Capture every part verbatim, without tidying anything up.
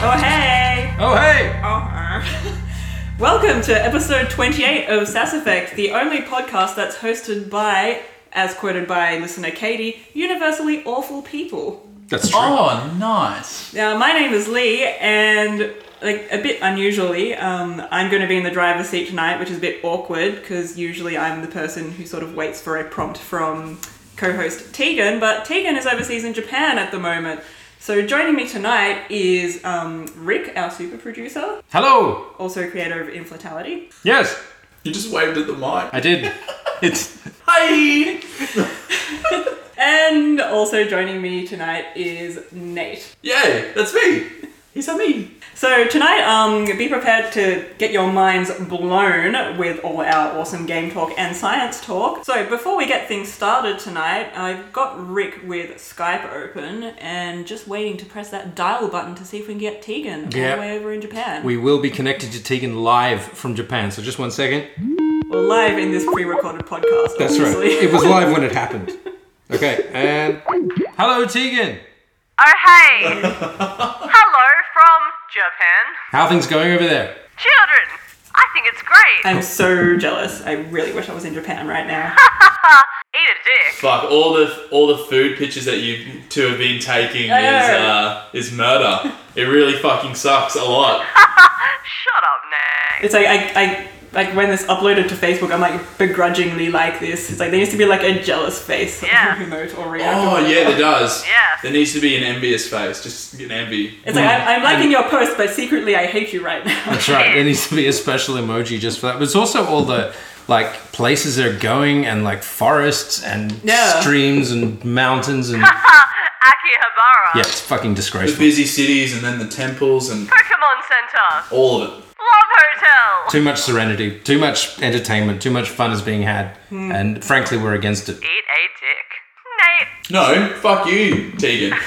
Oh, hey! Oh, hey! Oh, uh. Welcome to episode twenty-eight of Sass Effect, the only podcast that's hosted by, as quoted by listener Katie, universally awful people. That's true. Oh, nice. Now, my name is Lee, and like a bit unusually, um, I'm going to be in the driver's seat tonight, which is a bit awkward, because usually I'm the person who sort of waits for a prompt from co-host Tegan, but Tegan is overseas in Japan at the moment. So joining me tonight is um, Rick, our super producer. Hello! Also creator of Inflatality. Yes, You just waved at the mic. I did. It's... Hi! And also joining me tonight is Nate. Yay, that's me. He's a me. So tonight, um, be prepared to get your minds blown with all our awesome game talk and science talk. So before we get things started tonight, I've got Rick with Skype open and just waiting to press that dial button to see if we can get Tegan all Yeah. the way over in Japan. We will be connected to Tegan live from Japan, so just one second. We're live in this pre-recorded podcast, That's obviously. right. It was live when it happened. Okay, and... Hello, Tegan! Oh, hey! Hello from Japan. How are things going over there? Children, I think it's great. I'm so jealous. I really wish I was in Japan right now. Eat a dick. Fuck, all the all the food pictures that you two have been taking is uh, is murder. It really fucking sucks a lot. Shut up, Nate. It's like, I, I, like when it's uploaded to Facebook, I'm like begrudgingly like this. It's like there needs to be like a jealous face Yeah. emote or react. Oh or yeah, whatever. there does. Yeah. There needs to be an envious face. Just an envy. It's like, I'm, I'm liking your post, but secretly I hate you right now. That's right, there needs to be a special emoji just for that. But it's also all the, like, places they're going and, like, forests and Yeah. streams and mountains and... Akihabara. Yeah, it's fucking The disgraceful. busy cities and then the temples and Pokemon Center. all of it. Love Hotel. Too much serenity, too much entertainment, too much fun is being had. And frankly, we're against it. Eat a dick. Nate. No, fuck you, Tegan.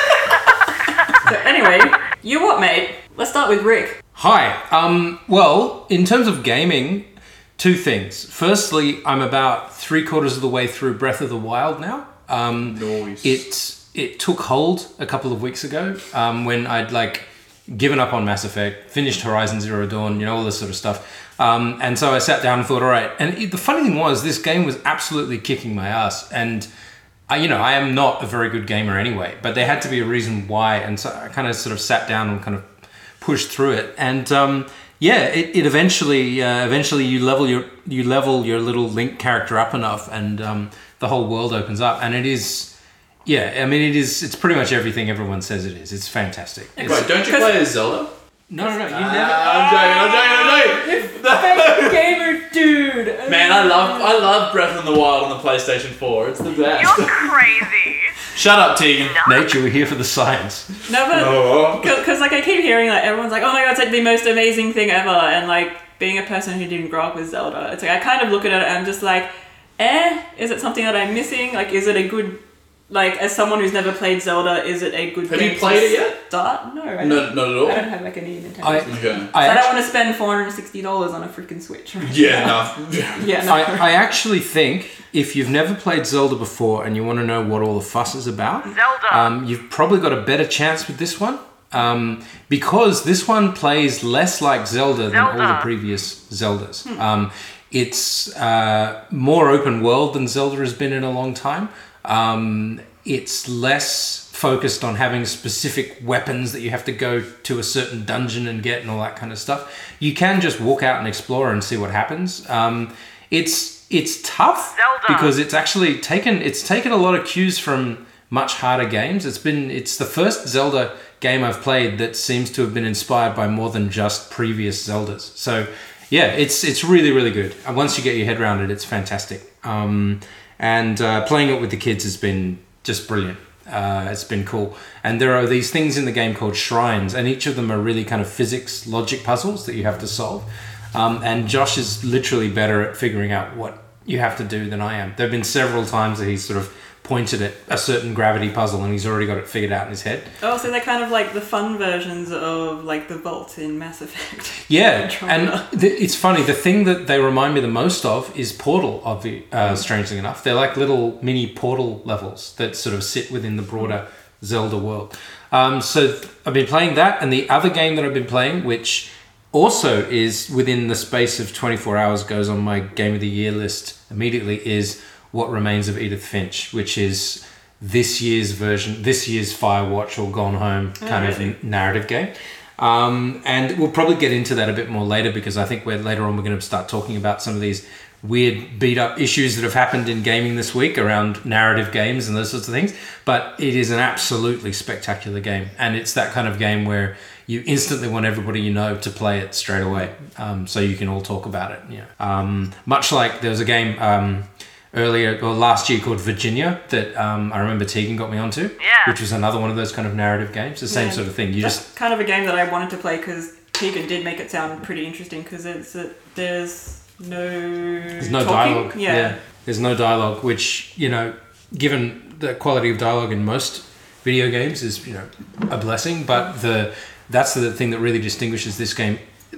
So anyway, you what, mate? Let's start with Rick. Hi. Um, well, in terms of gaming, two things. Firstly, I'm about three quarters of the way through Breath of the Wild now. Um, Nice. It it took hold a couple of weeks ago um, when I'd like given up on Mass Effect, finished Horizon Zero Dawn, you know, all this sort of stuff. Um, and so I sat down and thought, all right. And it, the funny thing was, this game was absolutely kicking my ass. And I, you know, I am not a very good gamer anyway, but there had to be a reason why. And so I kind of sort of sat down and kind of pushed through it. And um, yeah, it, it eventually, uh, eventually you level your you level your little Link character up enough, and um, the whole world opens up. And it is, yeah, I mean, it is. It's pretty much everything everyone says it is. It's fantastic. It's, Wait, don't you play as Zelda? no, no, no, you Ah, never. I'm joking, I'm joking, I'm joking. Gamer dude! Man, I love I love Breath of the Wild on the PlayStation four. It's the best. You're crazy. Shut up, Tegan. Nate, you were here for the science. No, but... Oh. Because like I keep hearing like everyone's like, oh my god, it's like the most amazing thing ever, and like being a person who didn't grow up with Zelda, it's like I kind of look at it and I'm just like, eh, is it something that I'm missing? Like, is it a good, like as someone who's never played Zelda, is it a good Have game you played to it yet? start? No, I No, don't. not at I all. don't have like any Nintendo. I, Switch. Okay. I, I don't actu- want to spend four hundred sixty dollars on a freaking Switch. Yeah, no. Yeah, no. I, I actually think if you've never played Zelda before and you want to know what all the fuss is about, Zelda. um, you've probably got a better chance with this one. Um, because this one plays less like Zelda, than all the Zelda. previous Zeldas. Um, it's uh, more open world than Zelda has been in a long time. Um, it's less focused on having specific weapons that you have to go to a certain dungeon and get and all that kind of stuff. You can just walk out and explore and see what happens. Um, it's it's tough Zelda. because it's actually taken it's taken a lot of cues from much harder games. It's been it's the first Zelda game I've played that seems to have been inspired by more than just previous Zeldas. So yeah, it's it's really really good. And once you get your head around it, it's fantastic. Um, and uh, playing it with the kids has been just brilliant. Uh, it's been cool. And there are these things in the game called shrines, and each of them are really kind of physics logic puzzles that you have to solve. Um, and Josh is literally better at figuring out what you have to do than I am. There have been several times that he's sort of pointed at a certain gravity puzzle and he's already got it figured out in his head. Oh, so they're kind of like the fun versions of like the vault in Mass Effect. Yeah, Andromeda. and th- it's funny. The thing that they remind me the most of is Portal. Of the uh, strangely enough, they're like little mini Portal levels that sort of sit within the broader Zelda world. Um, so th- I've been playing that, and the other game that I've been playing, which also is within the space of twenty-four hours, goes on my Game of the Year list immediately, is What Remains of Edith Finch, which is this year's version, this year's Firewatch or Gone Home kind Oh, of really? n- narrative game. Um, and we'll probably get into that a bit more later, because I think we're later on we're going to start talking about some of these weird beat up issues that have happened in gaming this week around narrative games and those sorts of things. But it is an absolutely spectacular game, and it's that kind of game where you instantly want everybody you know to play it straight away, um, so you can all talk about it. Yeah. Um, much like there was a game um, earlier, well, last year called Virginia that um, I remember Tegan got me onto, Yeah. which was another one of those kind of narrative games. The same Yeah. sort of thing. You That's just kind of a game that I wanted to play because Tegan did make it sound pretty interesting because it's a, there's no There's no talking. dialogue. Yeah. There's no dialogue, which, you know, given the quality of dialogue in most video games is, you know, a blessing. But the that's the thing that really distinguishes this game,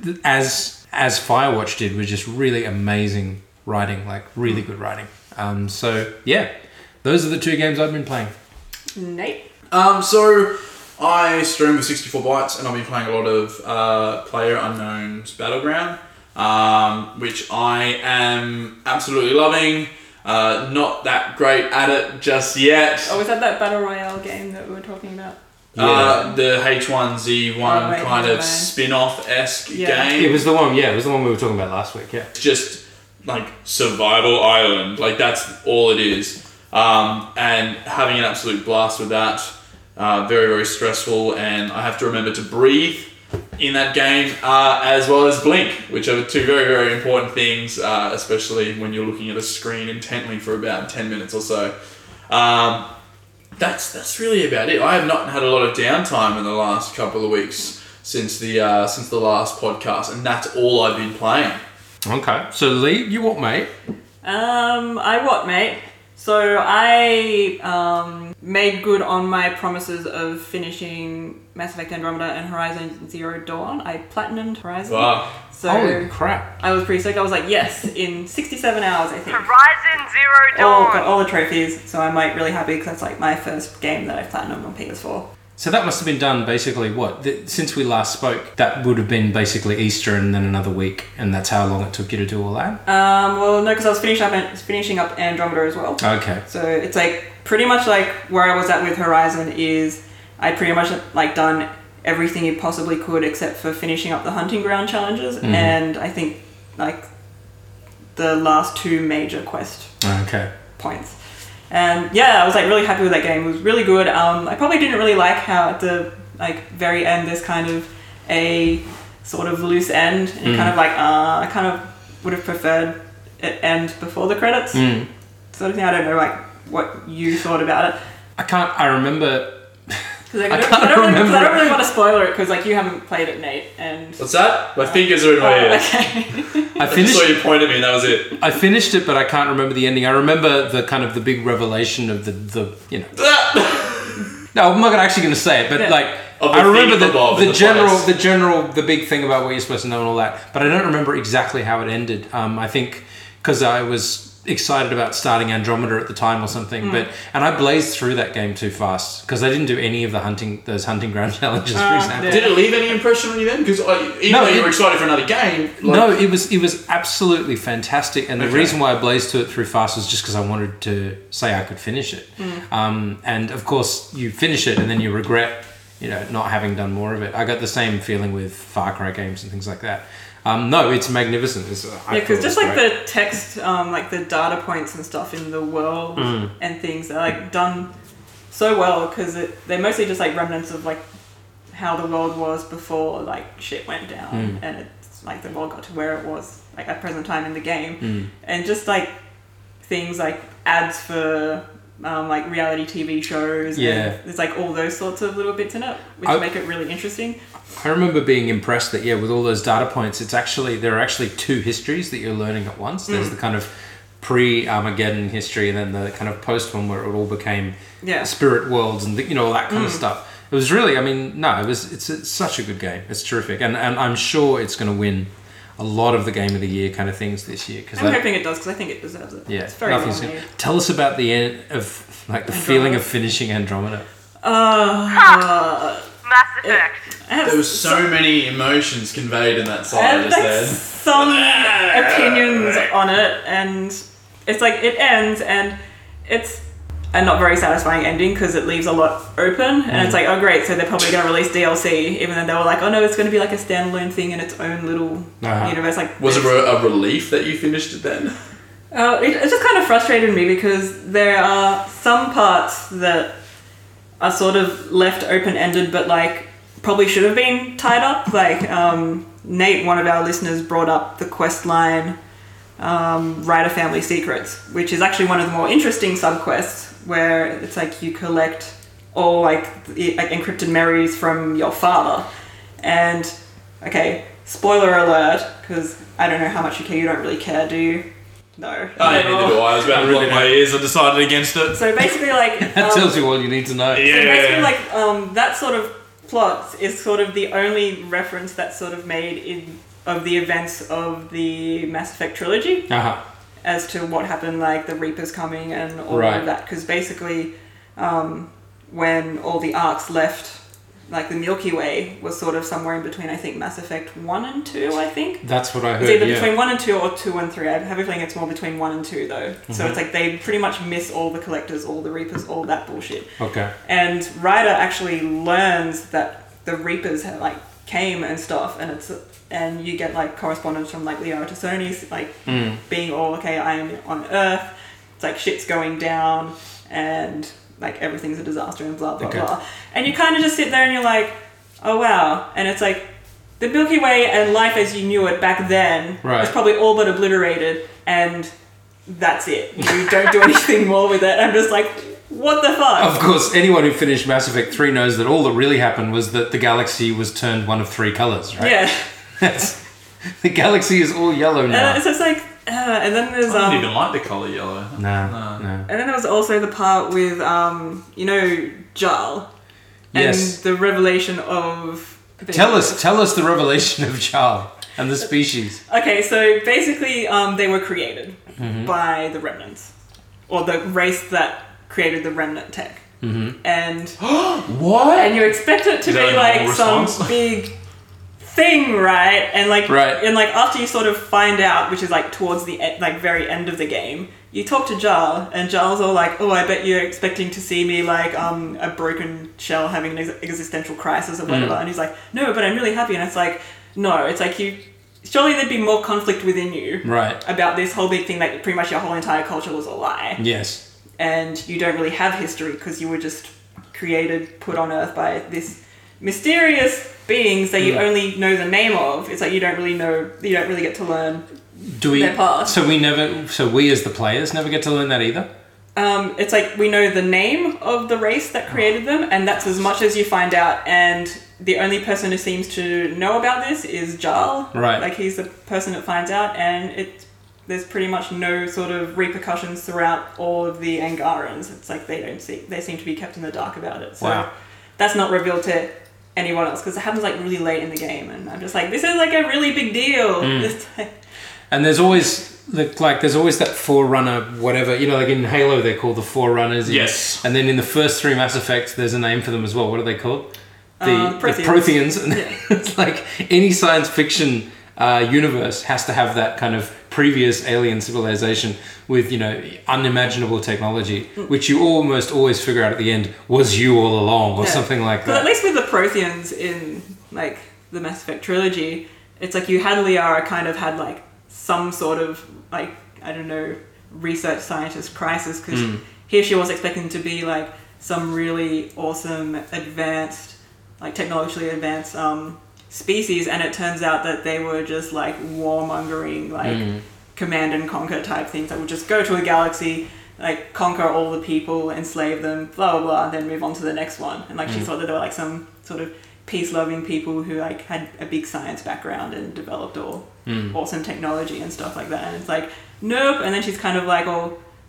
as as Firewatch did, was just really amazing writing, like really good writing. Um, so yeah, those are the two games I've been playing. Nate. Um, so I stream with sixty-four bytes, and I've been playing a lot of uh, Player Unknown's Battleground, um, which I am absolutely loving. Uh, not that great at it just yet. Oh, was that that battle royale game that we were talking about? Uh, the H one Z one Oh, wait, kind never of mind. spin-off-esque Yeah. game. It was the one, yeah, it was the one we were talking about last week, yeah. Just like survival island, like that's all it is. Um, and having an absolute blast with that. Uh, very, very stressful, and I have to remember to breathe in that game, uh, as well as blink, which are two very, very important things, uh, especially when you're looking at a screen intently for about ten minutes or so. Um, that's that's really about it. I have not had a lot of downtime in the last couple of weeks since the uh, since the last podcast, and that's all I've been playing. Okay, so Lee, you what, mate? Um, I what, mate? So I um, made good on my promises of finishing Mass Effect Andromeda and Horizon Zero Dawn. I platinumed Horizon. Wow. So Holy crap. I was pretty stoked. I was like, yes, in sixty-seven hours, I think. Horizon Zero All, Dawn. got all the trophies, so I'm like really happy because that's like my first game that I've platinumed on P S four. So that must have been done basically, what, th- since we last spoke, that would have been basically Easter and then another week, and that's how long it took you to do all that? Um, well, no, because I was finishing up, finishing up Andromeda as well. Okay. So it's like pretty much like where I was at with Horizon is I pretty much like done everything you possibly could except for finishing up the hunting ground challenges, Mhm. and I think like the last two major quest Okay. points. And yeah, I was like really happy with that game. It was really good. Um, I probably didn't really like how at the like very end there's kind of a sort of loose end, and Mm. kind of like uh, I kind of would have preferred it end before the credits. Mm. Sort of thing. I don't know like what you thought about it. I can't, I remember, Cause like, I, I don't, can't I, don't really, 'cause remember. I don't really want to spoiler it because like you haven't played it, Nate. And What's that? My fingers are in my oh, ears. okay. I I just finished saw you point at me, and that was it. I finished it, but I can't remember the ending. I remember the kind of the big revelation of the, the you know, no, I'm not gonna- actually going to say it, but Yeah. like, Of the I remember thing the, above in the the general, place. the general, the big thing about what you're supposed to know and all that, but I don't remember exactly how it ended. Um, I think because I was excited about starting Andromeda at the time or something, but and I blazed through that game too fast because I didn't do any of the hunting, those hunting ground challenges, for Uh, example. yeah. Did it leave any impression on you then? Because even No, though you it- were excited for another game, like, No, it was it was absolutely fantastic, and the Okay. reason why I blazed to it through fast was just because I wanted to say I could finish it. Um, and of course, you finish it and then you regret, you know, not having done more of it. I got the same feeling with Far Cry games and things like that. Um, no, it's magnificent. It's, I Yeah, thought because it just was like great. the text, um, like the data points and stuff in the world Mm. and things are like done so well because they're mostly just like remnants of like how the world was before like shit went down, Mm. and it's like the world got to where it was like at present time in the game, Mm. and just like things like ads for um, like reality T V shows. Yeah. and there's like all those sorts of little bits in it, which I- make it really interesting. I remember being impressed that yeah, with all those data points, it's actually there are actually two histories that you're learning at once. There's the kind of pre-Armageddon history, and then the kind of post one where it all became Yeah. spirit worlds and you know all that kind of Mm. stuff. It was really, I mean, no, it was. It's, it's such a good game. It's terrific, and and I'm sure it's going to win a lot of the game of the year kind of things this year because I'm hoping it does because I think it deserves it. yeah, It's very well nothing's made. gonna, tell us about the end of like the Andromeda. feeling of finishing Andromeda. Uh, Mass Effect. I have There was so many emotions conveyed in that I song have just like then. some opinions on it, and it's like it ends, and it's a not very satisfying ending because it leaves a lot open, and Mm. it's like, oh great, so they're probably going to release D L C, even though they were like, oh no, it's going to be like a standalone thing in its own little Uh-huh. universe. Like, Was it there's- a, a relief that you finished it then? Uh, it, it just kind of frustrated me because there are some parts that are sort of left open-ended, but like probably should have been tied up. Like um, Nate, one of our listeners, brought up the quest line um, Ryder Family Secrets, which is actually one of the more interesting subquests, where it's like you collect all like, the, like encrypted memories from your father. And okay, spoiler alert, because I don't know how much you care. You don't really care, do you? No. Oh, yeah, Not at neither all. do I. I was about to really block my ears. I decided against it. So basically, like That um, tells you all you need to know. so basically, Yeah. like um, that sort of plot is sort of the only reference that's sort of made in of the events of the Mass Effect trilogy Uh-huh. as to what happened, like the Reapers coming and all Right. of that. Because basically, um, when all the arcs left, like the Milky Way was sort of somewhere in between. I think Mass Effect one and two. I think. That's what I It's heard, either yeah. between one and two or two and three. I have a feeling it's more between one and two though. Mm-hmm. So it's like they pretty much miss all the collectors, all the Reapers, all that bullshit. Okay. And Ryder actually learns that the Reapers have, like came and stuff, and it's and you get like correspondence from like Leo Tassoni's like Mm. being all okay. I am on Earth. It's like shit's going down, and like everything's a disaster and blah blah Okay. blah. And you kind of just sit there and you're like, oh wow. And it's like the Milky Way and life as you knew it back then Right. is probably all but obliterated, and that's it. You don't do anything more with it. I'm just like, what the fuck? Of course, anyone who finished Mass Effect three knows that all that really happened was that the galaxy was turned one of three colors, right? Yeah. That's, the galaxy is all yellow now. And it's just like, uh, and then there's I don't um, even like the colour yellow. no, No. no. and then there was also the part with um, you know, Jarl, and Yes. the revelation of. Tell us, tell us the revelation of Jarl and the species. Okay, so basically, um, they were created Mm-hmm. by the remnants, or the race that created the remnant tech, Mm-hmm. and What? and you expect it to Is that be a like normal some response? big thing, right? And like, Right. and like after you sort of find out, which is like towards the e- like very end of the game, you talk to Jarl, and Jarl's all like, "Oh, I bet you're expecting to see me like um a broken shell having an ex- existential crisis or whatever." Mm. And he's like, "No, but I'm really happy." And it's like, no, it's like you. Surely there'd be more conflict within you Right. about this whole big thing that pretty much your whole entire culture was a lie, Yes. and you don't really have history because you were just created, put on Earth by this mysterious beings that you Mm. only know the name of. It's like you don't really know, you don't really get to learn. Do we? Their past. So we never. So we as the players never get to learn that either. Um, it's like we know the name of the race that created them, and that's as much as you find out. And the only person who seems to know about this is Jarl. Right. Like he's the person that finds out, and it there's pretty much no sort of repercussions throughout all of the Angarans. It's like they don't see, they seem to be kept in the dark about it. So Wow. that's not revealed to anyone else because it happens like really late in the game, and I'm just like, this is like a really big deal. Mm. It's like- And there's always like, like there's always that forerunner, whatever, you know, like in Halo they're called the forerunners. in- Yes. And then in the first three Mass Effects, there's a name for them as well. What are they called? The, Um, the Protheans. Protheans. And Yeah. it's like any science fiction uh, universe has to have that kind of previous alien civilization with, you know, unimaginable technology, Mm. which you almost always figure out at the end was you all along or Yeah. something like But at that. least with the Protheans in like the Mass Effect trilogy, it's like you had Liara kind of had like some sort of like I don't know research scientist crisis because Mm. here she was expecting to be like some really awesome advanced like technologically advanced um, species, and it turns out that they were just like warmongering like Mm. command and conquer type things that would just go to a galaxy, like conquer all the people, enslave them, blah blah blah, and then move on to the next one. And like she Mm. thought that they were like some sort of peace-loving people who like had a big science background and developed all Mm. awesome technology and stuff like that. And it's like, nope. And then she's kind of like all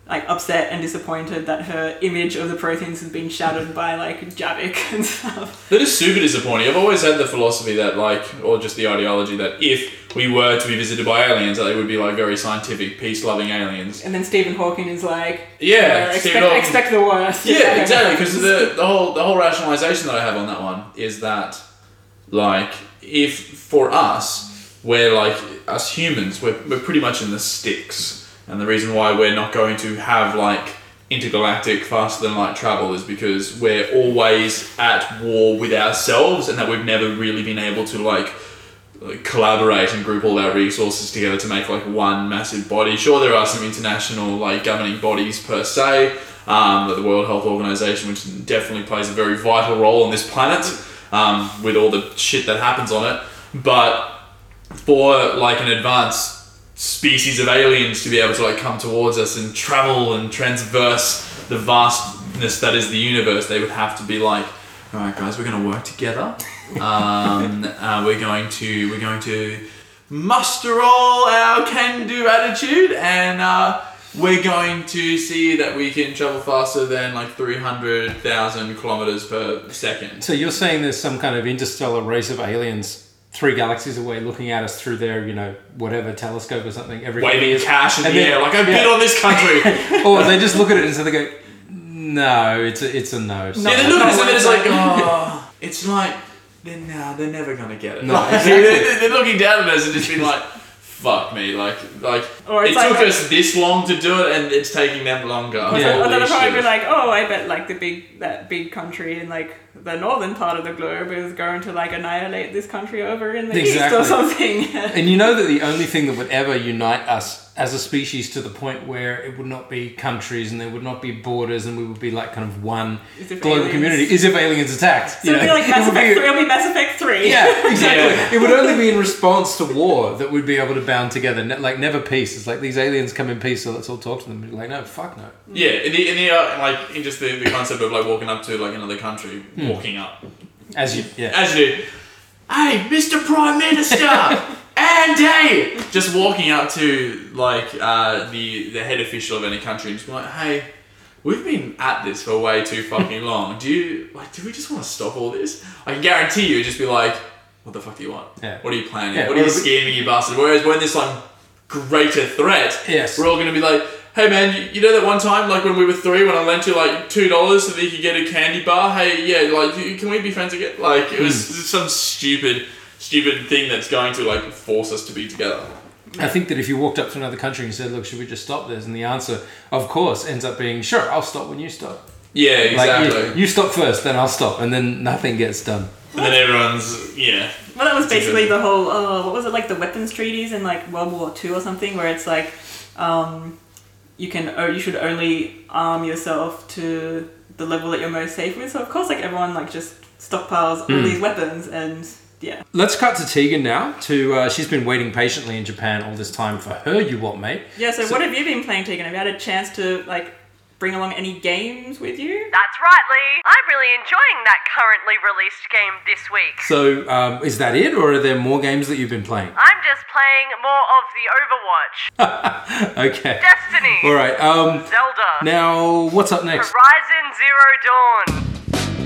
like upset and disappointed that her image of the Protheans has been shattered by like Javik and stuff. That is super disappointing. I've always had the philosophy that like, or just the ideology that if we were to be visited by aliens, that they would be like very scientific, peace-loving aliens. And then Stephen Hawking is like, Yeah, uh, Stephen expect, Hawking- expect the worst. Yeah, exactly. Because the, the whole the whole rationalization that I have on that one is that, like, if for us, we're like us humans, we're we're pretty much in the sticks, and the reason why we're not going to have like intergalactic faster than light travel is because we're always at war with ourselves, and that we've never really been able to like. like, collaborate and group all our resources together to make like one massive body. Sure, there are some international like governing bodies per se, um, like the World Health Organization, which definitely plays a very vital role on this planet, um, with all the shit that happens on it. But for like an advanced species of aliens to be able to like come towards us and travel and transverse the vastness that is the universe, they would have to be like, all right, guys, we're going to work together. Um, uh, we're going to we're going to muster all our can-do attitude, and uh, we're going to see that we can travel faster than like three hundred thousand kilometers per second. So you're saying there's some kind of interstellar race of aliens three galaxies away looking at us through their, you know, whatever telescope or something every couple Waving years. cash in the And then- air, like I've yeah. been on this country. Or they just look at it and so they go, no, it's a, it's a no. No. Yeah, they look at us and then it's like, No. oh, it's like, they're, nah, they're never gonna get it. No, Like, exactly. they're, they're looking down at us and just being like, fuck me, like, like Or it it's like- took us this long to do it, and it's taking them longer. Or Yeah. they'll- or they'll Holy probably shit. be like, oh, I bet like the big that big country in like the northern part of the globe is going to like annihilate this country over in the Exactly. east or something. And you know that the only thing that would ever unite us as a species to the point where it would not be countries and there would not be borders and we would be like kind of one Is if global aliens- community is if aliens attacked. So it'll be like Mass Effect three. It'll be Mass Effect three. Yeah, exactly. Yeah. It would only be in response to war that we'd be able to bound together. Ne- like never peace. It's like these aliens come in peace, so let's all talk to them. We'd be like, no, fuck no. Yeah, in the, in the uh, like in just the, the concept of like walking up to like another country, Hmm. walking up As you, yeah. as you do. Hey, Mister Prime Minister, Andy, just walking up to like uh, the the head official of any country and just be like, hey, we've been at this for way too fucking long. Do you like? Do we just want to stop all this? I can guarantee you, it'd just be like, what the fuck do you want? Yeah. What are you planning? Yeah, what are you or- scheming, you bastard? Whereas when there's some greater threat, Yes. we're all gonna be like, hey man, you, you know that one time, like when we were three, when I lent you like two dollars so that you could get a candy bar? Hey, yeah, like, you- can we be friends again? Like, it was some stupid, stupid thing that's going to like force us to be together. I think that if you walked up to another country and said, look, should we just stop this? And the answer, of course, ends up being, sure, I'll stop when you stop. Yeah, exactly. Like, you, you stop first, then I'll stop. And then nothing gets done. and then everyone's yeah. Well, that was basically the whole. Oh, what was it like the weapons treaties in like World War Two or something, where it's like, um, you can oh, you should only arm yourself to the level that you're most safe with. So of course, like everyone like just stockpiles all these weapons and. Yeah. Let's cut to Tegan now. To uh, she's been waiting patiently in Japan all this time for her You What Mate. Yeah, so, what have you been playing, Tegan? Have you had a chance to, like, bring along any games with you? That's right, Lee. I'm really enjoying that currently released game this week. So um, is that it, or are there more games that you've been playing? I'm just playing more of the Overwatch, Okay. Destiny, All right. Um, Zelda, now, what's up next? Horizon Zero Dawn.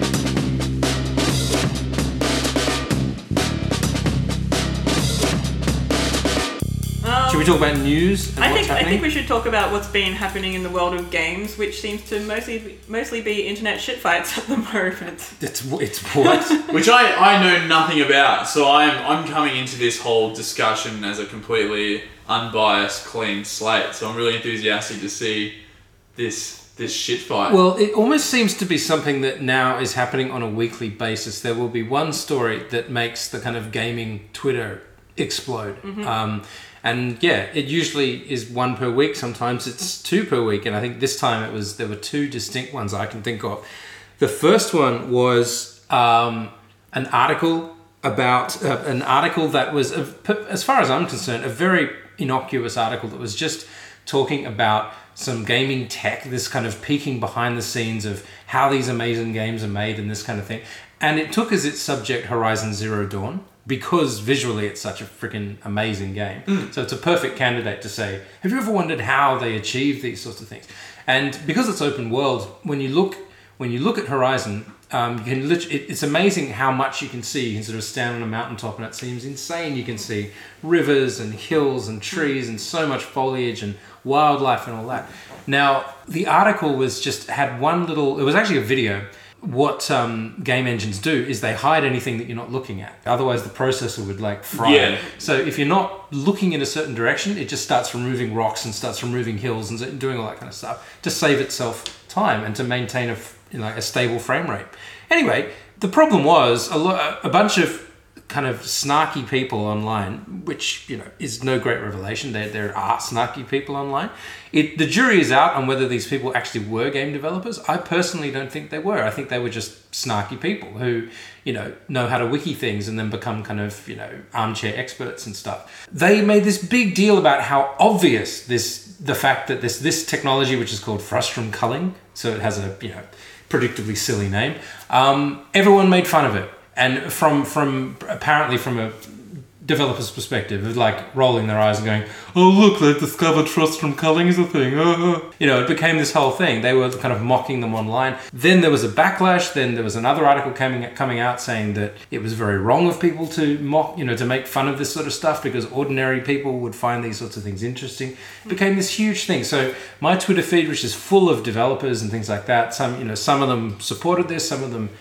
Um, Should we talk about news and I what's think I happening? think we should talk about what's been happening in the world of games, which seems to mostly mostly be internet shitfights at the moment. It's it's what? Which I, I know nothing about, so I'm I'm coming into this whole discussion as a completely unbiased, clean slate. So I'm really enthusiastic to see this this shit fight. Well, it almost seems to be something that now is happening on a weekly basis. There will be one story that makes the kind of gaming Twitter explode. Um, and yeah, it usually is one per week. Sometimes it's two per week. And I think this time it was, there were two distinct ones I can think of. The first one was um, an article about, uh, an article that was, a, as far as I'm concerned, a very innocuous article that was just talking about some gaming tech, this kind of peeking behind the scenes of how these amazing games are made and this kind of thing. And it took as its subject Horizon Zero Dawn, because visually it's such a freaking amazing game. Mm. So it's a perfect candidate to say, have you ever wondered how they achieve these sorts of things? And because it's open world, when you look when you look at Horizon, um, you can lit- it, it's amazing how much you can see. You can sort of stand on a mountaintop and it seems insane. You can see rivers and hills and trees and so much foliage and wildlife and all that. Now, the article was just had one little, it was actually a video. What um, game engines do is they hide anything that you're not looking at. Otherwise, the processor would like fry. Yeah. So if you're not looking in a certain direction, it just starts removing rocks and starts removing hills and doing all that kind of stuff to save itself time and to maintain a you know, a stable frame rate. Anyway, the problem was a, lo- a bunch of kind of snarky people online, which, you know, is no great revelation. There, there are snarky people online. It, the jury is out on whether these people actually were game developers. I personally don't think they were. I think they were just snarky people who, you know, know how to wiki things and then become kind of, you know, armchair experts and stuff. They made this big deal about how obvious this, the fact that this, this technology, which is called frustum culling, so it has a, you know, predictably silly name, um, everyone made fun of it. And from from apparently from a developer's perspective, of like rolling their eyes and going, "Oh look, they've discovered frustum culling is a thing." Oh. You know, it became this whole thing. They were kind of mocking them online. Then there was a backlash. Then there was another article coming coming out saying that it was very wrong of people to mock, you know, to make fun of this sort of stuff because ordinary people would find these sorts of things interesting. It became this huge thing. So my Twitter feed, which is full of developers and things like that, some you know some of them supported this, some of them.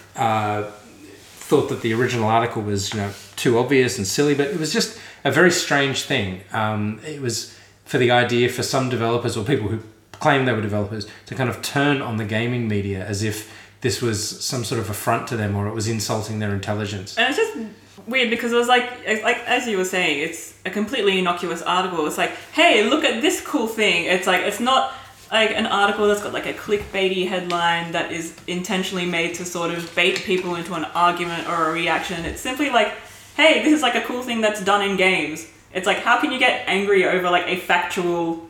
Uh, thought that the original article was, you know, too obvious and silly, but it was just a very strange thing. Um, it was for the idea for some developers or people who claim they were developers to kind of turn on the gaming media as if this was some sort of affront to them or it was insulting their intelligence. And it's just weird because it was like, it's like as you were saying, it's a completely innocuous article. It's like, hey, look at this cool thing. It's like, it's not like an article that's got like a clickbaity headline that is intentionally made to sort of bait people into an argument or a reaction. It's simply like, hey, this is like a cool thing that's done in games. It's like, how can you get angry over like a factual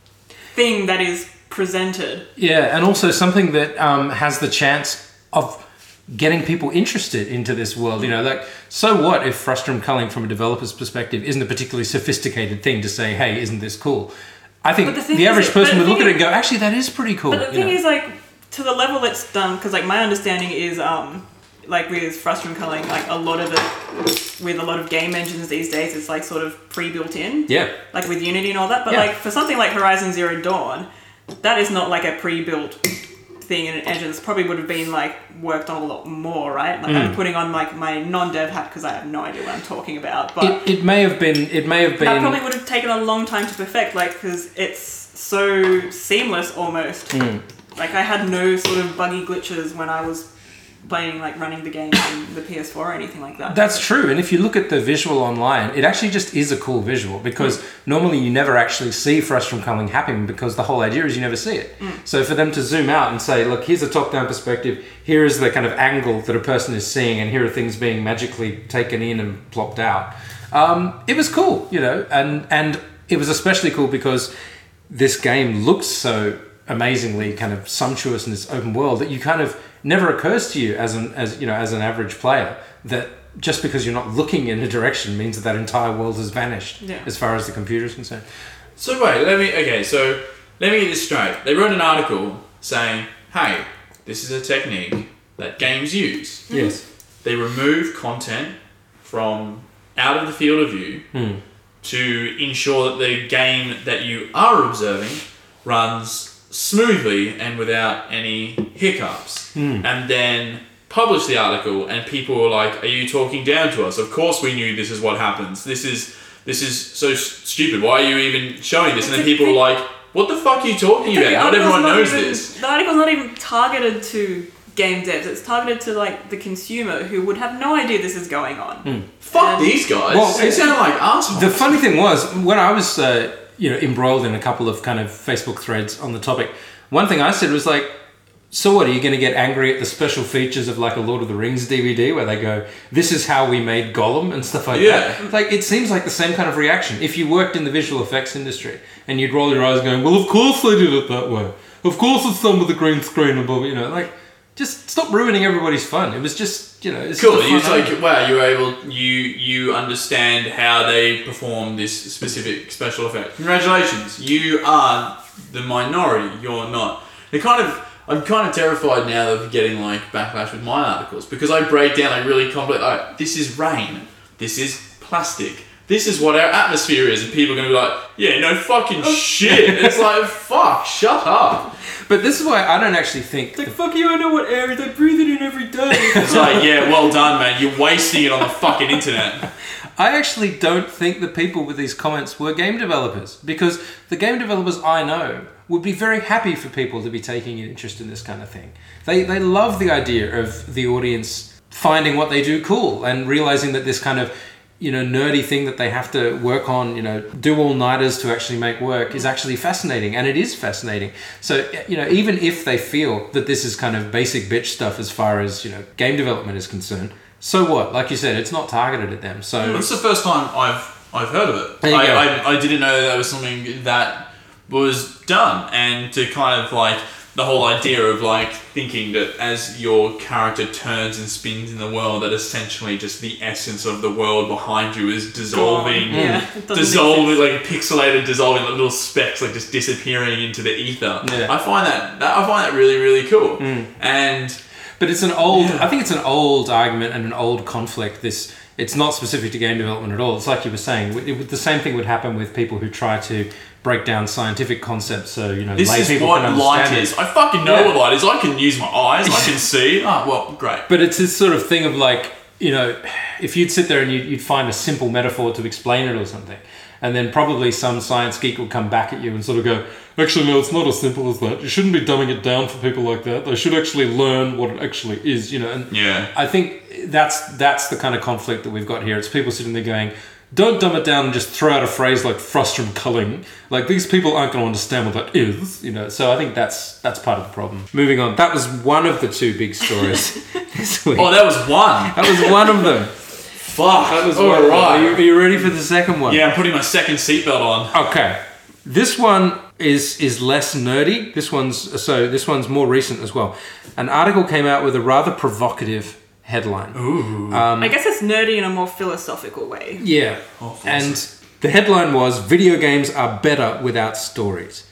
thing that is presented? Yeah, and also something that um, has the chance of getting people interested into this world. You know, like, so what if frustum culling from a developer's perspective isn't a particularly sophisticated thing to say, hey, isn't this cool? I think the, the average is, person would look at it and go, actually, that is pretty cool. But the thing know? is, like, to the level it's done, because, like, my understanding is, um, like, with frustum culling, like, a lot of it, with a lot of game engines these days, it's, like, sort of pre-built in. Yeah. Like, with Unity and all that. But, yeah. like, for something like Horizon Zero Dawn, that is not, like, a pre-built thing in an engine. This probably would have been, like, worked on a lot more, right? Like, mm. I'm putting on, like, my non-dev hat because I have no idea what I'm talking about. But it, it may have been, it may have been... That probably would have taken a long time to perfect, like, because it's so seamless almost. Mm. Like, I had no sort of buggy glitches when I was playing, like, running the game on the P S four or anything like that. That's true. And if you look at the visual online, it actually just is a cool visual because mm. normally you never actually see frustum culling happen because the whole idea is you never see it. Mm. So for them to zoom out and say, look, here's a top-down perspective, here is the kind of angle that a person is seeing, and here are things being magically taken in and plopped out. Um, it was cool, you know, and, and it was especially cool because this game looks so amazingly kind of sumptuous in this open world that you kind of never occurs to you as an as you know as an average player that just because you're not looking in a direction means that that entire world has vanished yeah. as far as the computer is concerned. So wait, let me okay. So let me get this straight. They wrote an article saying, "Hey, this is a technique that games use." Mm-hmm. Yes. They remove content from out of the field of view. Mm. To ensure that the game that you are observing runs smoothly and without any hiccups. Mm. And then publish the article and people were like, are you talking down to us? Of course we knew this is what happens. This is this is so stupid. Why are you even showing this? And then people were like, what the fuck are you talking about? Not everyone not knows even, this. The article's not even targeted to game devs. It's targeted to, like, the consumer who would have no idea this is going on. Mm. Fuck and these guys. Well, they sound like assholes. The funny thing was, when I was uh, you know embroiled in a couple of kind of Facebook threads on the topic, one thing I said was like, so what, are you going to get angry at the special features of like a Lord of the Rings D V D where they go, this is how we made Gollum and stuff like yeah. that? Like, it seems like the same kind of reaction. If you worked in the visual effects industry and you'd roll your eyes going, well, of course they did it that way. Of course it's done with the green screen and blah, blah, you know, like, just stop ruining everybody's fun. It was just, you know, it's Cool. just a You fun like, idea. wow, you're able, you you understand how they perform this specific special effect. Congratulations, you are the minority. You're not. They kind of. I'm kind of terrified now of getting like backlash with my articles because I break down like really complex. Like, this is rain. This is plastic. This is what our atmosphere is, and people are gonna be like, yeah, no fucking shit. It's like, fuck, shut up. But this is why I don't actually think. Like, fuck you, I know what air is. I breathe it in every day. It's like, yeah, well done, man. You're wasting it on the fucking internet. I actually don't think the people with these comments were game developers, because the game developers I know would be very happy for people to be taking an interest in this kind of thing. They they love the idea of the audience finding what they do cool and realizing that this kind of, you know, nerdy thing that they have to work on, you know, do all-nighters to actually make work is actually fascinating, and it is fascinating. So, you know, even if they feel that this is kind of basic bitch stuff as far as, you know, game development is concerned, so what? Like you said, it's not targeted at them. So It's the first time I've I've heard of it. There you I, go. I, I didn't know that was something that was done, and to kind of like the whole idea of like thinking that as your character turns and spins in the world, that essentially just the essence of the world behind you is dissolving, Yeah, it doesn't dissolving like pixelated, dissolving like little specks, like just disappearing into the ether. Yeah. I find that, that I find that really really cool, and. But it's an old, Yeah. I think it's an old argument and an old conflict. This, it's not specific to game development at all. It's like you were saying, it, it, the same thing would happen with people who try to break down scientific concepts so, you know, This lay is people what can light understand is. it. I fucking know Yeah. what light is. I can use my eyes. I can see. Oh, well, great. But it's this sort of thing of like, you know, if you'd sit there and you'd, you'd find a simple metaphor to explain it or something, and then probably some science geek would come back at you and sort of go, actually, no, it's not as simple as that. You shouldn't be dumbing it down for people like that. They should actually learn what it actually is, you know. And Yeah. I think that's that's the kind of conflict that we've got here. It's people sitting there going, don't dumb it down and just throw out a phrase like frustrum culling. Like, these people aren't going to understand what that is, you know. So I think that's that's part of the problem. Moving on. That was one of the two big stories this week. Oh, that was one. That was one of them. Fuck. That was All one of them. right. Are you, are you ready for the second one? Yeah, I'm putting my second seatbelt on. Okay. This one is is less nerdy. This one's so this one's more recent as well. An article came out with a rather provocative headline. Ooh. I guess it's nerdy in a more philosophical way. Yeah. Oh, And the headline was, video games are better without stories.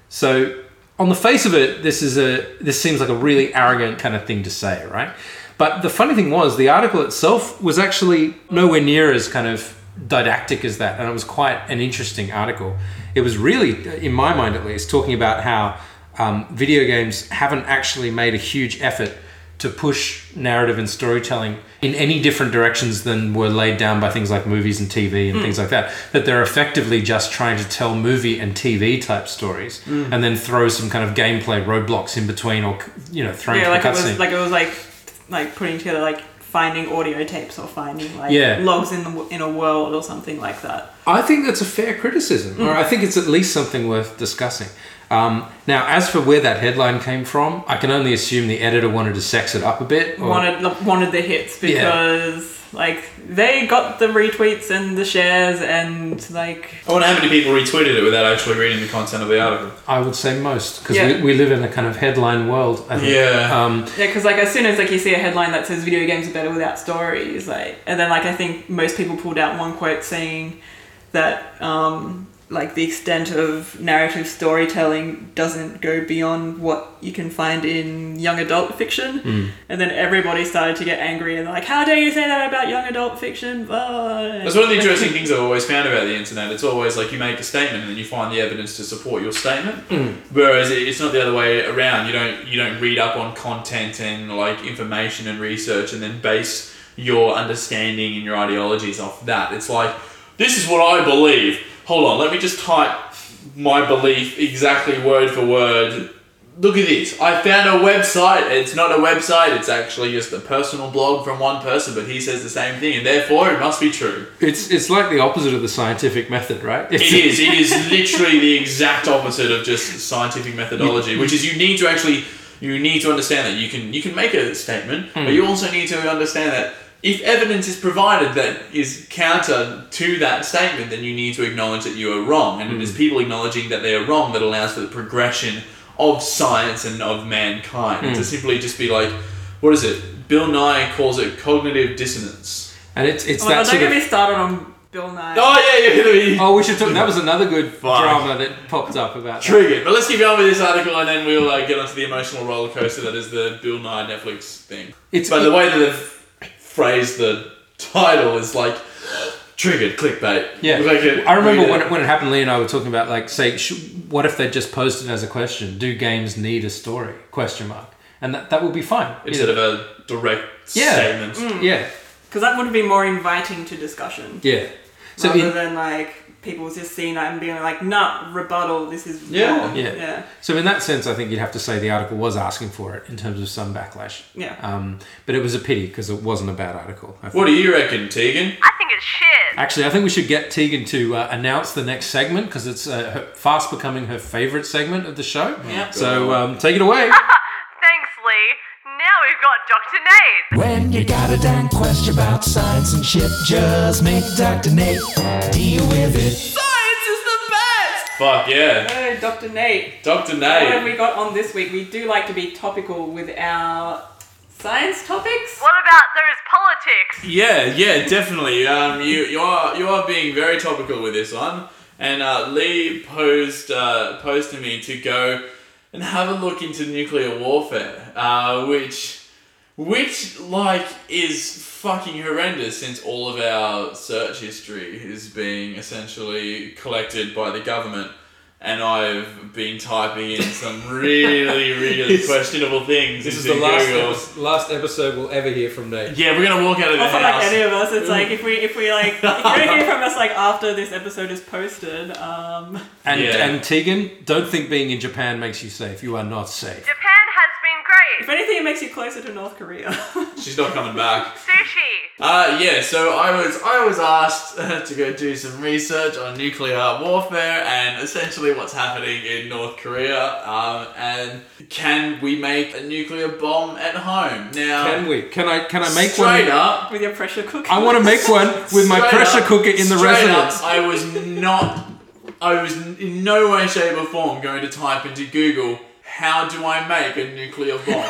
So on the face of it, this is a this seems like a really arrogant kind of thing to say, right? But the funny thing was, the article itself was actually nowhere near as kind of didactic as that, and it was quite an interesting article. It was really, in my mind at least, talking about how um, video games haven't actually made a huge effort to push narrative and storytelling in any different directions than were laid down by things like movies and T V and mm. things like that. That they're effectively just trying to tell movie and T V type stories mm. and then throw some kind of gameplay roadblocks in between, or, you know, throwing yeah, to like the it was cutscene. like it was like like putting together like finding audio tapes or finding like Yeah. logs in the in a world or something like that. I think that's a fair criticism, or I think it's at least something worth discussing. Um, now, as for where that headline came from, I can only assume the editor wanted to sex it up a bit. Or, Wanted wanted the hits because like they got the retweets and the shares and like I wonder how many people retweeted it without actually reading the content of the article. I would say most, because Yeah. we, we live in a kind of headline world. I think. Yeah. Um, yeah, because like as soon as like you see a headline that says video games are better without stories, like, and then like I think most people pulled out one quote saying that um, like the extent of narrative storytelling doesn't go beyond what you can find in young adult fiction, mm. and then everybody started to get angry and like, how dare you say that about young adult fiction? Uh, That's one of the interesting things I've always found about the internet. It's always like you make a statement and then you find the evidence to support your statement. Mm. Whereas it's not the other way around. You don't you don't read up on content and like information and research and then base your understanding and your ideologies off that. It's like, this is what I believe. Hold on, let me just type my belief exactly word for word. Look at this. I found a website. It's not a website. It's actually just a personal blog from one person, but he says the same thing, and therefore it must be true. it's it's like the opposite of the scientific method, right? It's, It is. It is literally the exact opposite of just scientific methodology, which is you need to actually you need to understand that you can you can make a statement, Mm. but you also need to understand that if evidence is provided that is counter to that statement, then you need to acknowledge that you are wrong, and Mm. it is people acknowledging that they are wrong that allows for the progression of science and of mankind. Mm. To simply just be like, what is it? Bill Nye calls it cognitive dissonance. And it's it's Oh, that don't sort get of... me started on Bill Nye. Oh yeah, you're gonna be Oh, we should talk... That was another good Fuck. drama that popped up about that. triggered. But let's keep going with this article, and then we'll uh, get onto the emotional roller coaster that is the Bill Nye Netflix thing. It's- but it- the way that they've phrased the title is like triggered clickbait. Yeah, Like it- I remember read when it. it, when it happened. Lee and I were talking about like, say, sh- what if they just posted as a question? Do games need a story? Question mark, and that that would be fine instead of a direct Yeah. statement. Mm. yeah, Because that would be more inviting to discussion. yeah. So rather in, than like people just seeing that and being like, nah, rebuttal, this is Yeah. wrong. Yeah. Yeah. so in that sense, I think you'd have to say the article was asking for it in terms of some backlash. Yeah. Um, but it was a pity because it wasn't a bad article. I What do you reckon, Tegan? I think it's shit. Actually, I think we should get Tegan to uh, announce the next segment because it's uh, her, fast becoming her favourite segment of the show. Yep. So um, take it away. Thanks, Lee. Now we've got Doctor Nate. When you got a damn question about science and shit, just make Doctor Nate deal with it. Science is the best! Fuck yeah. Hey, Doctor Nate. Doctor What have we Nate. got on this week? We do like to be topical with our science topics. What about those politics? Yeah, yeah, definitely. Um, you you are you are being very topical with this one, and uh, Lee posed uh, posed to me to go and have a look into nuclear warfare, uh, which which like is fucking horrendous since all of our search history is being essentially collected by the government. And I've been typing in some really, really questionable things This is into the last, Google. epi- last episode we'll ever hear from Nate. Yeah, we're gonna walk out of the Also, house. like any of us, it's like if we if we like if you don't hear from us like after this episode is posted, um, And, Yeah. and Tegan, don't think being in Japan makes you safe. You are not safe. Japan has been if great. anything, it makes you closer to North Korea. She's not coming back. Sushi. Uh, yeah, so I was I was asked uh, to go do some research on nuclear warfare and essentially what's happening in North Korea. Um, and can we make a nuclear bomb at home? Now, Can we? Can I? Can I make straight one? up, With your pressure cooker. I want to make one with my straight pressure up- cooker in the straight residence. Up, I was not. I was in no way, shape, or form going to type into Google, how do I make a nuclear bomb?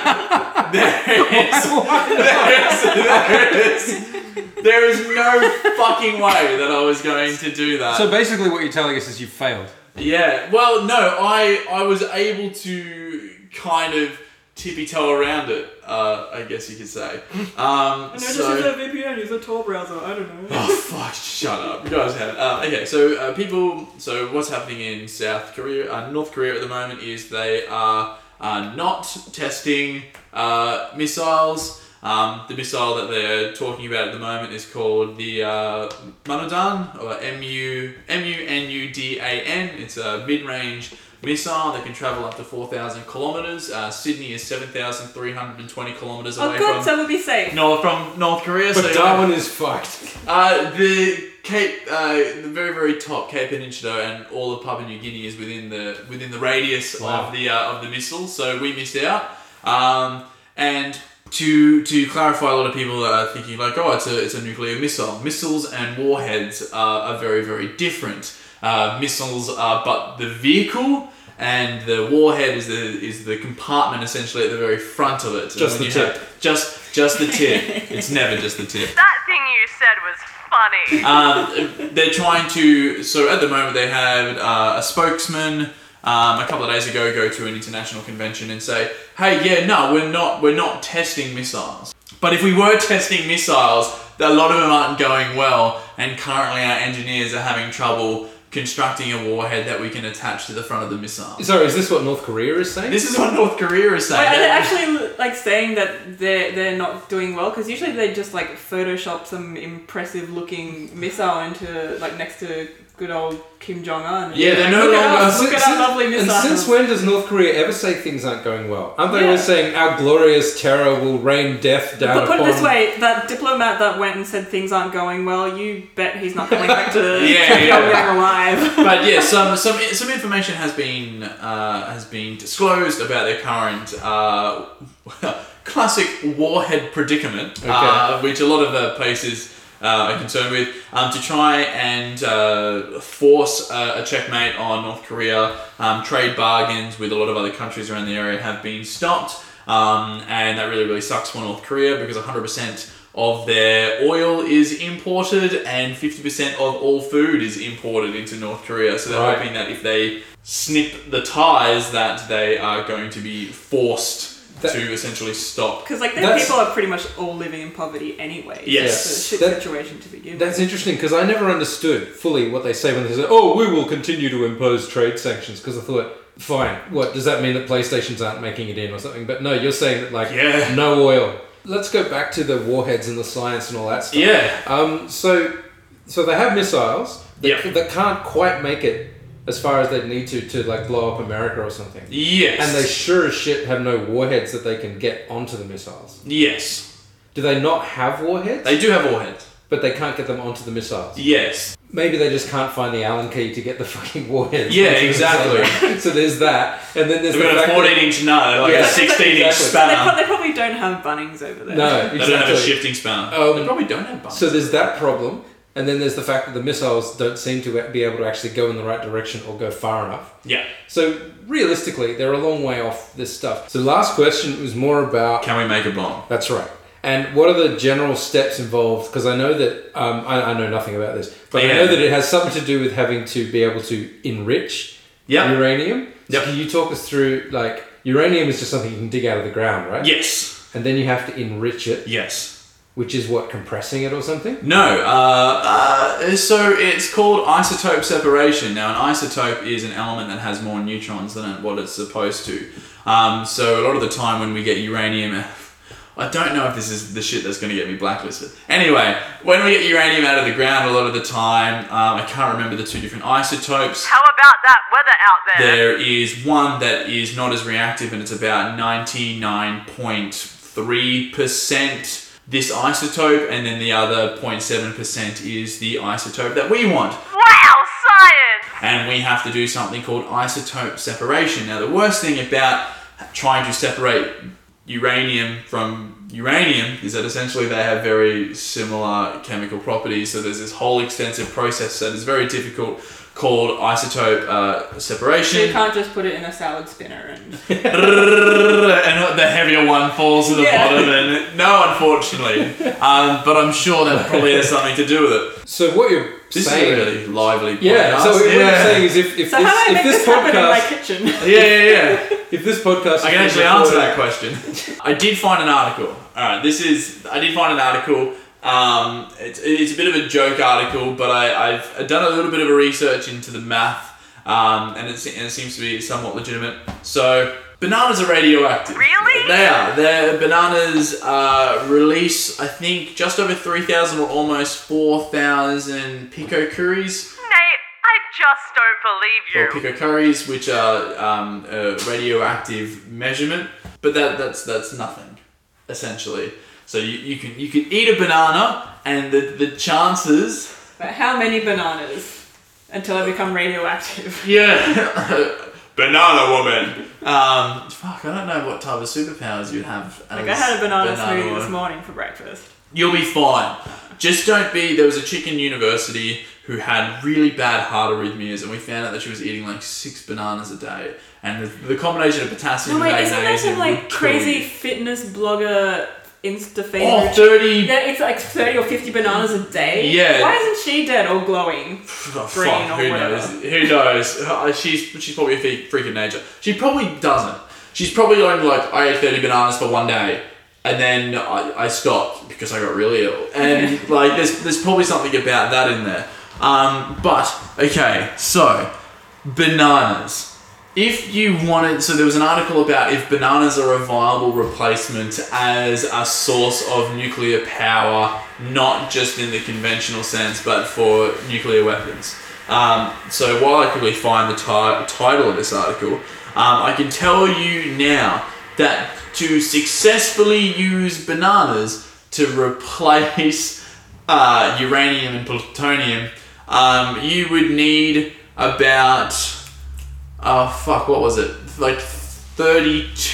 there is, there is, there is, there is no fucking way that I was going to do that. So basically, what you're telling us is you failed. Yeah, well, no, I I was able to kind of tippy toe around it. Uh, I guess you could say. Um, No, so, just use a V P N, use a Tor browser. I don't know. Oh fuck! Shut up, guys. Have uh, okay. So uh, people. So what's happening in South Korea, uh, North Korea at the moment is they are uh, not testing uh, missiles. Um, the missile that they're talking about at the moment is called the uh, Manudan, or M U M U N U D A N. It's a mid-range missile that can travel up to four thousand kilometers. Uh, Sydney is seven thousand three hundred twenty kilometers Oh, away good, from so we'll be safe. North from North Korea. so But Darwin is fucked. uh, the Cape, uh, the very very top Cape Peninsula and all of Papua New Guinea is within the within the radius Wow. of the uh, of the missile, so we missed out. Um, and to to clarify, a lot of people are thinking like, oh, it's a it's a nuclear missile. Missiles and warheads are, are very very different. Uh, missiles are but the vehicle. And the warhead is the is the compartment essentially at the very front of it. And Just when the you tip. have- just just the tip. It's never just the tip. That thing you said was funny. Um, they're trying to. So at the moment, they had uh, a spokesman um, a couple of days ago go to an international convention and say, "Hey, yeah, no, we're not. We're not testing missiles. But if we were testing missiles, a lot of them aren't going well, and currently our engineers are having trouble constructing a warhead that we can attach to the front of the missile." Sorry, is this what North Korea is saying? This is what North Korea is saying. Wait, are they They're- actually like saying that they're they're not doing well? Because usually they just like Photoshop some impressive looking missile into like next to good old Kim Jong Un. Yeah, they're no look at longer- us, look at our lovely And missiles. since when does North Korea ever say things aren't going well? Aren't they Yeah. always saying our glorious terror will rain death down But put upon... it this way, that diplomat that went and said things aren't going well, you bet he's not coming back to Yeah, Pyongyang yeah. alive. But yeah, some some some information has been uh, has been disclosed about their current uh, classic warhead predicament, uh, which a lot of uh, places uh, uh, are concerned with, um, to try and uh, force a, a checkmate on North Korea. Um, trade bargains with a lot of other countries around the area have been stopped, um, and that really, really sucks for North Korea because one hundred percent of their oil is imported and fifty percent of all food is imported into North Korea. So they're Right. hoping that if they snip the ties, that they are going to be forced That- to essentially stop. Because like their That's- people are pretty much all living in poverty anyway. Yes. So it's a shit That- situation to begin with. That's interesting because I never understood fully what they say when they say, "Oh, we will continue to impose trade sanctions." Because I thought, fine, what does that mean that PlayStations aren't making it in or something? But no, you're saying that like Yeah. no oil. Let's go back to the warheads and the science and all that stuff. Yeah. Um. So, so they have missiles that, Yep. that can't quite make it as far as they need to to like blow up America or something. Yes. And they sure as shit have no warheads that they can get onto the missiles. Yes. Do they not have warheads? They do have warheads. But they can't get them onto the missiles. Yes. Maybe they just can't find the Allen key to get the fucking warheads. Yeah, onto the exactly. missiles. So there's that, and then there's They've the got a fact fourteen inch nut, like Yeah, a sixteen inch exactly. they, pro- spanner. they probably don't have Bunnings over there. that, no, They don't have a exactly. shifting spanner. Um, they probably don't have buttons. So there's that problem, and then there's the fact that the missiles don't seem to be able to actually go in the right direction or go far enough. yeah. So realistically, they're a long way off this stuff. So the last question was more about. Can we make a bomb? That's right. And what are the general steps involved? Because I know that, um, I, I know nothing about this, but I Yeah. know that it has something to do with having to be able to enrich Yep. uranium. So Yep. can you talk us through, like, uranium is just something you can dig out of the ground, right? Yes. And then you have to enrich it, Yes. which is what, compressing it or something? No, uh, uh, so it's called isotope separation. Now, an isotope is an element that has more neutrons than what it's supposed to. Um, so a lot of the time when we get uranium, I don't know if this is the shit that's going to get me blacklisted. Anyway, when we get uranium out of the ground, a lot of the time, um, I can't remember the two different isotopes. How about that weather out there? There is one that is not as reactive, and it's about ninety-nine point three percent this isotope, and then the other zero point seven percent is the isotope that we want. Wow, science! And we have to do something called isotope separation. Now, the worst thing about trying to separate uranium from uranium is that essentially they have very similar chemical properties. So there's this whole extensive process that is very difficult called isotope uh, So separation. you can't just put it in a salad spinner and... And the heavier one falls to the Yeah. bottom. And no, unfortunately. Um, but I'm sure that probably has something to do with it. So what you're This saying... is a really lively Yeah, podcast. so what yeah. you're saying is if, if So this, how do I if make this this happen in my podcast... kitchen? Yeah, yeah, yeah. If this podcast... I can is actually recorded- answer that question. I did find an article. Alright, this is... I did find an article. Um, it's, it's a bit of a joke article, but I, I've done a little bit of a research into the math, um, and, it, se- and it seems to be somewhat legitimate. So, bananas are radioactive. Really? They are. Their bananas uh, release, I think, just over three thousand or almost four thousand picocuries. Nate, I just don't Or believe you. picocuries, which are um, a radioactive measurement, but that that's that's nothing, essentially. So you, you can you can eat a banana, and the, the chances, But how many bananas until I become radioactive? yeah, banana woman. Um, fuck, I don't know what type of superpowers you'd have. Like as I had a banana, smoothie woman. this morning for breakfast. You'll be fine. Just don't be. There was a chick in university who had really bad heart arrhythmias, and we found out that she was eating like six bananas a day, and the, the combination of potassium No and wait, isn't there magnesium some would like kill crazy you. fitness blogger Insta Oh, favorite? thirty. Yeah, it's like thirty or fifty bananas a day. Yeah. Why isn't she dead or glowing? Oh, green fuck, or who whatever. knows? Who knows? Uh, She's she's probably a freak freak of nature. She probably doesn't. She's probably only like, I ate thirty bananas for one day, and then I, I stopped because I got really ill. And like, there's there's probably something about that in there. Um, but okay, so bananas. If you wanted, so there was an article about if bananas are a viable replacement as a source of nuclear power, not just in the conventional sense, but for nuclear weapons. Um, so while I quickly find the ti- title of this article, um, I can tell you now that to successfully use bananas to replace uh, uranium and plutonium, um, you would need about... Oh, fuck, what was it? Like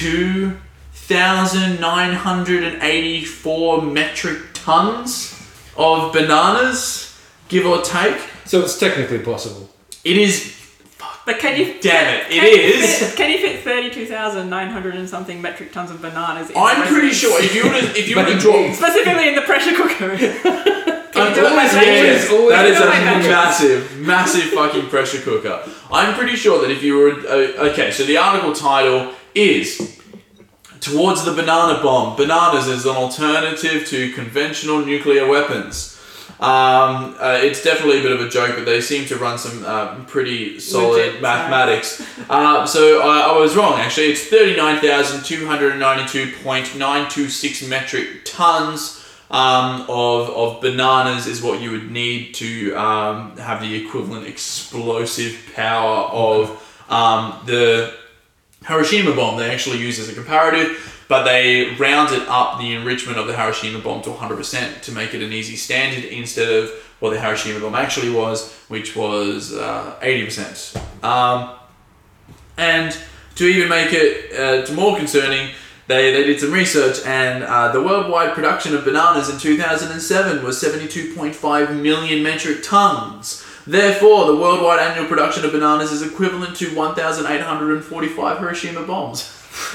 thirty-two thousand nine hundred eighty-four metric tons of bananas, give or take. So it's technically possible. It is. But can you? Damn it! Can It you is. Fit, can you fit thirty-two thousand nine hundred and something metric tons of bananas? In I'm the pretty residence? sure if you were to if you were to drop. Specifically in the pressure cooker. I'm do it always, by yes, batches? that is Do it a by batches? massive, massive fucking pressure cooker. I'm pretty sure that if you were uh, okay, so the article title is "Towards the Banana Bomb: Bananas as an Alternative to Conventional Nuclear Weapons." Um, uh, it's definitely a bit of a joke, but they seem to run some uh, pretty solid Legit mathematics. Uh, so I, I was wrong, actually. It's thirty-nine thousand two hundred ninety-two point nine two six metric tons um, of, of bananas is what you would need to um, have the equivalent explosive power of um, the Hiroshima bomb. They actually use as a comparative, but they rounded up the enrichment of the Hiroshima bomb to one hundred percent to make it an easy standard instead of what the Hiroshima bomb actually was, which was uh, eighty percent. Um, and to even make it uh, to more concerning, they, they did some research, and uh, the worldwide production of bananas in two thousand seven was seventy-two point five million metric tons. Therefore, the worldwide annual production of bananas is equivalent to one thousand eight hundred forty-five Hiroshima bombs.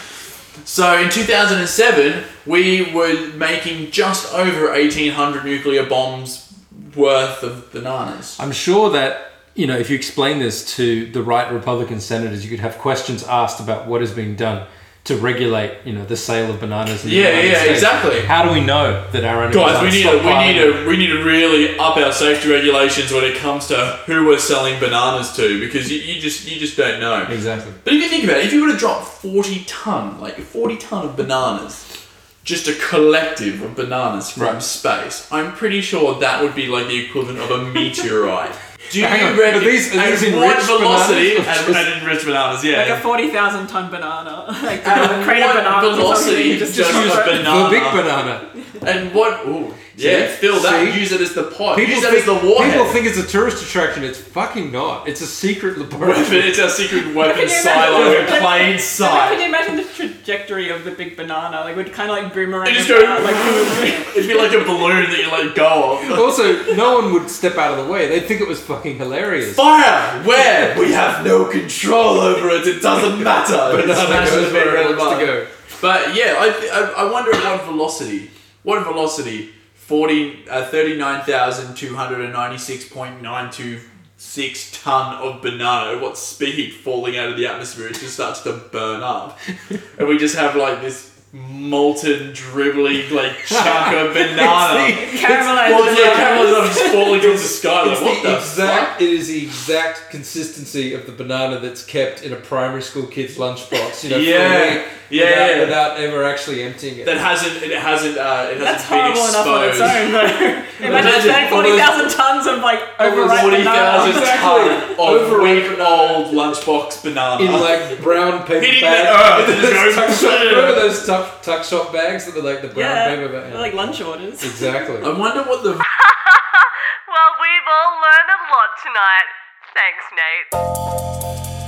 So in two thousand seven, we were making just over eighteen hundred nuclear bombs worth of bananas. I'm sure that, you know, if you explain this to the right Republican senators, you could have questions asked about what is being done to regulate, you know, the sale of bananas in the Yeah, United yeah, States. exactly. How do we know that our own Guys, we need to, we stockpiling need it? to we need to really up our safety regulations when it comes to who we're selling bananas to, because you, you just you just don't know. Exactly. But if you think about it, if you were to drop forty ton, like forty ton of bananas, just a collective of bananas from Right. space, I'm pretty sure that would be like the equivalent of a meteorite. Do you Hang on, reckon are these- are at these what enriched velocity bananas or and, just- and enriched bananas? Yeah. Like a forty thousand ton banana. Like At a crate of what bananas. or something, velocity you just just destroy a it. banana? The big banana. And what? Ooh, yeah, See? fill that. See? Use it as the pot. People Use it think, as the warhead. people think it's a tourist attraction. It's fucking not. It's a secret laboratory. Weapon, it's our secret weapon Can you silo imagine- in plain Can you sight. imagine the trajectory of the big banana? Like, would kind of like boomerang. You just around, go. like, It'd be like a balloon that you let go of. Also, no one would step out of the way. They'd think it was fucking hilarious. Fire! Where? We have no control over it. It doesn't matter. Banana Smash goes the where big it red wants to button. go. But yeah, I, I, I wonder at what velocity. What velocity? Forty uh, thirty nine thousand two hundred ninety six point nine two six ton of banana. At what speed falling out of the atmosphere it just starts to burn up, and we just have like this molten, dribbly like chunk of banana. Caramelized Well, yeah, banana. caramelized just falling into the sky. Like, It's what the the exact. fuck? It is the exact consistency of the banana that's kept in a primary school kid's lunchbox. You know, Yeah. for a week Yeah, without, yeah. without ever actually emptying it. That hasn't. It hasn't. Uh, it hasn't That's been horrible enough on its exposed. own, though. Imagine Imagine spending all forty thousand tons of like overripe Forty thousand bananas. ton of Overripe week old lunchbox banana. in like brown paper Hitting the bags. earth and just Tuck going, shop- Remember those tuck, tuck shop bags that were like the brown Yeah, paper bags? they're like lunch orders. Exactly. I wonder what the. Well, we've all learned a lot tonight. Thanks, Nate.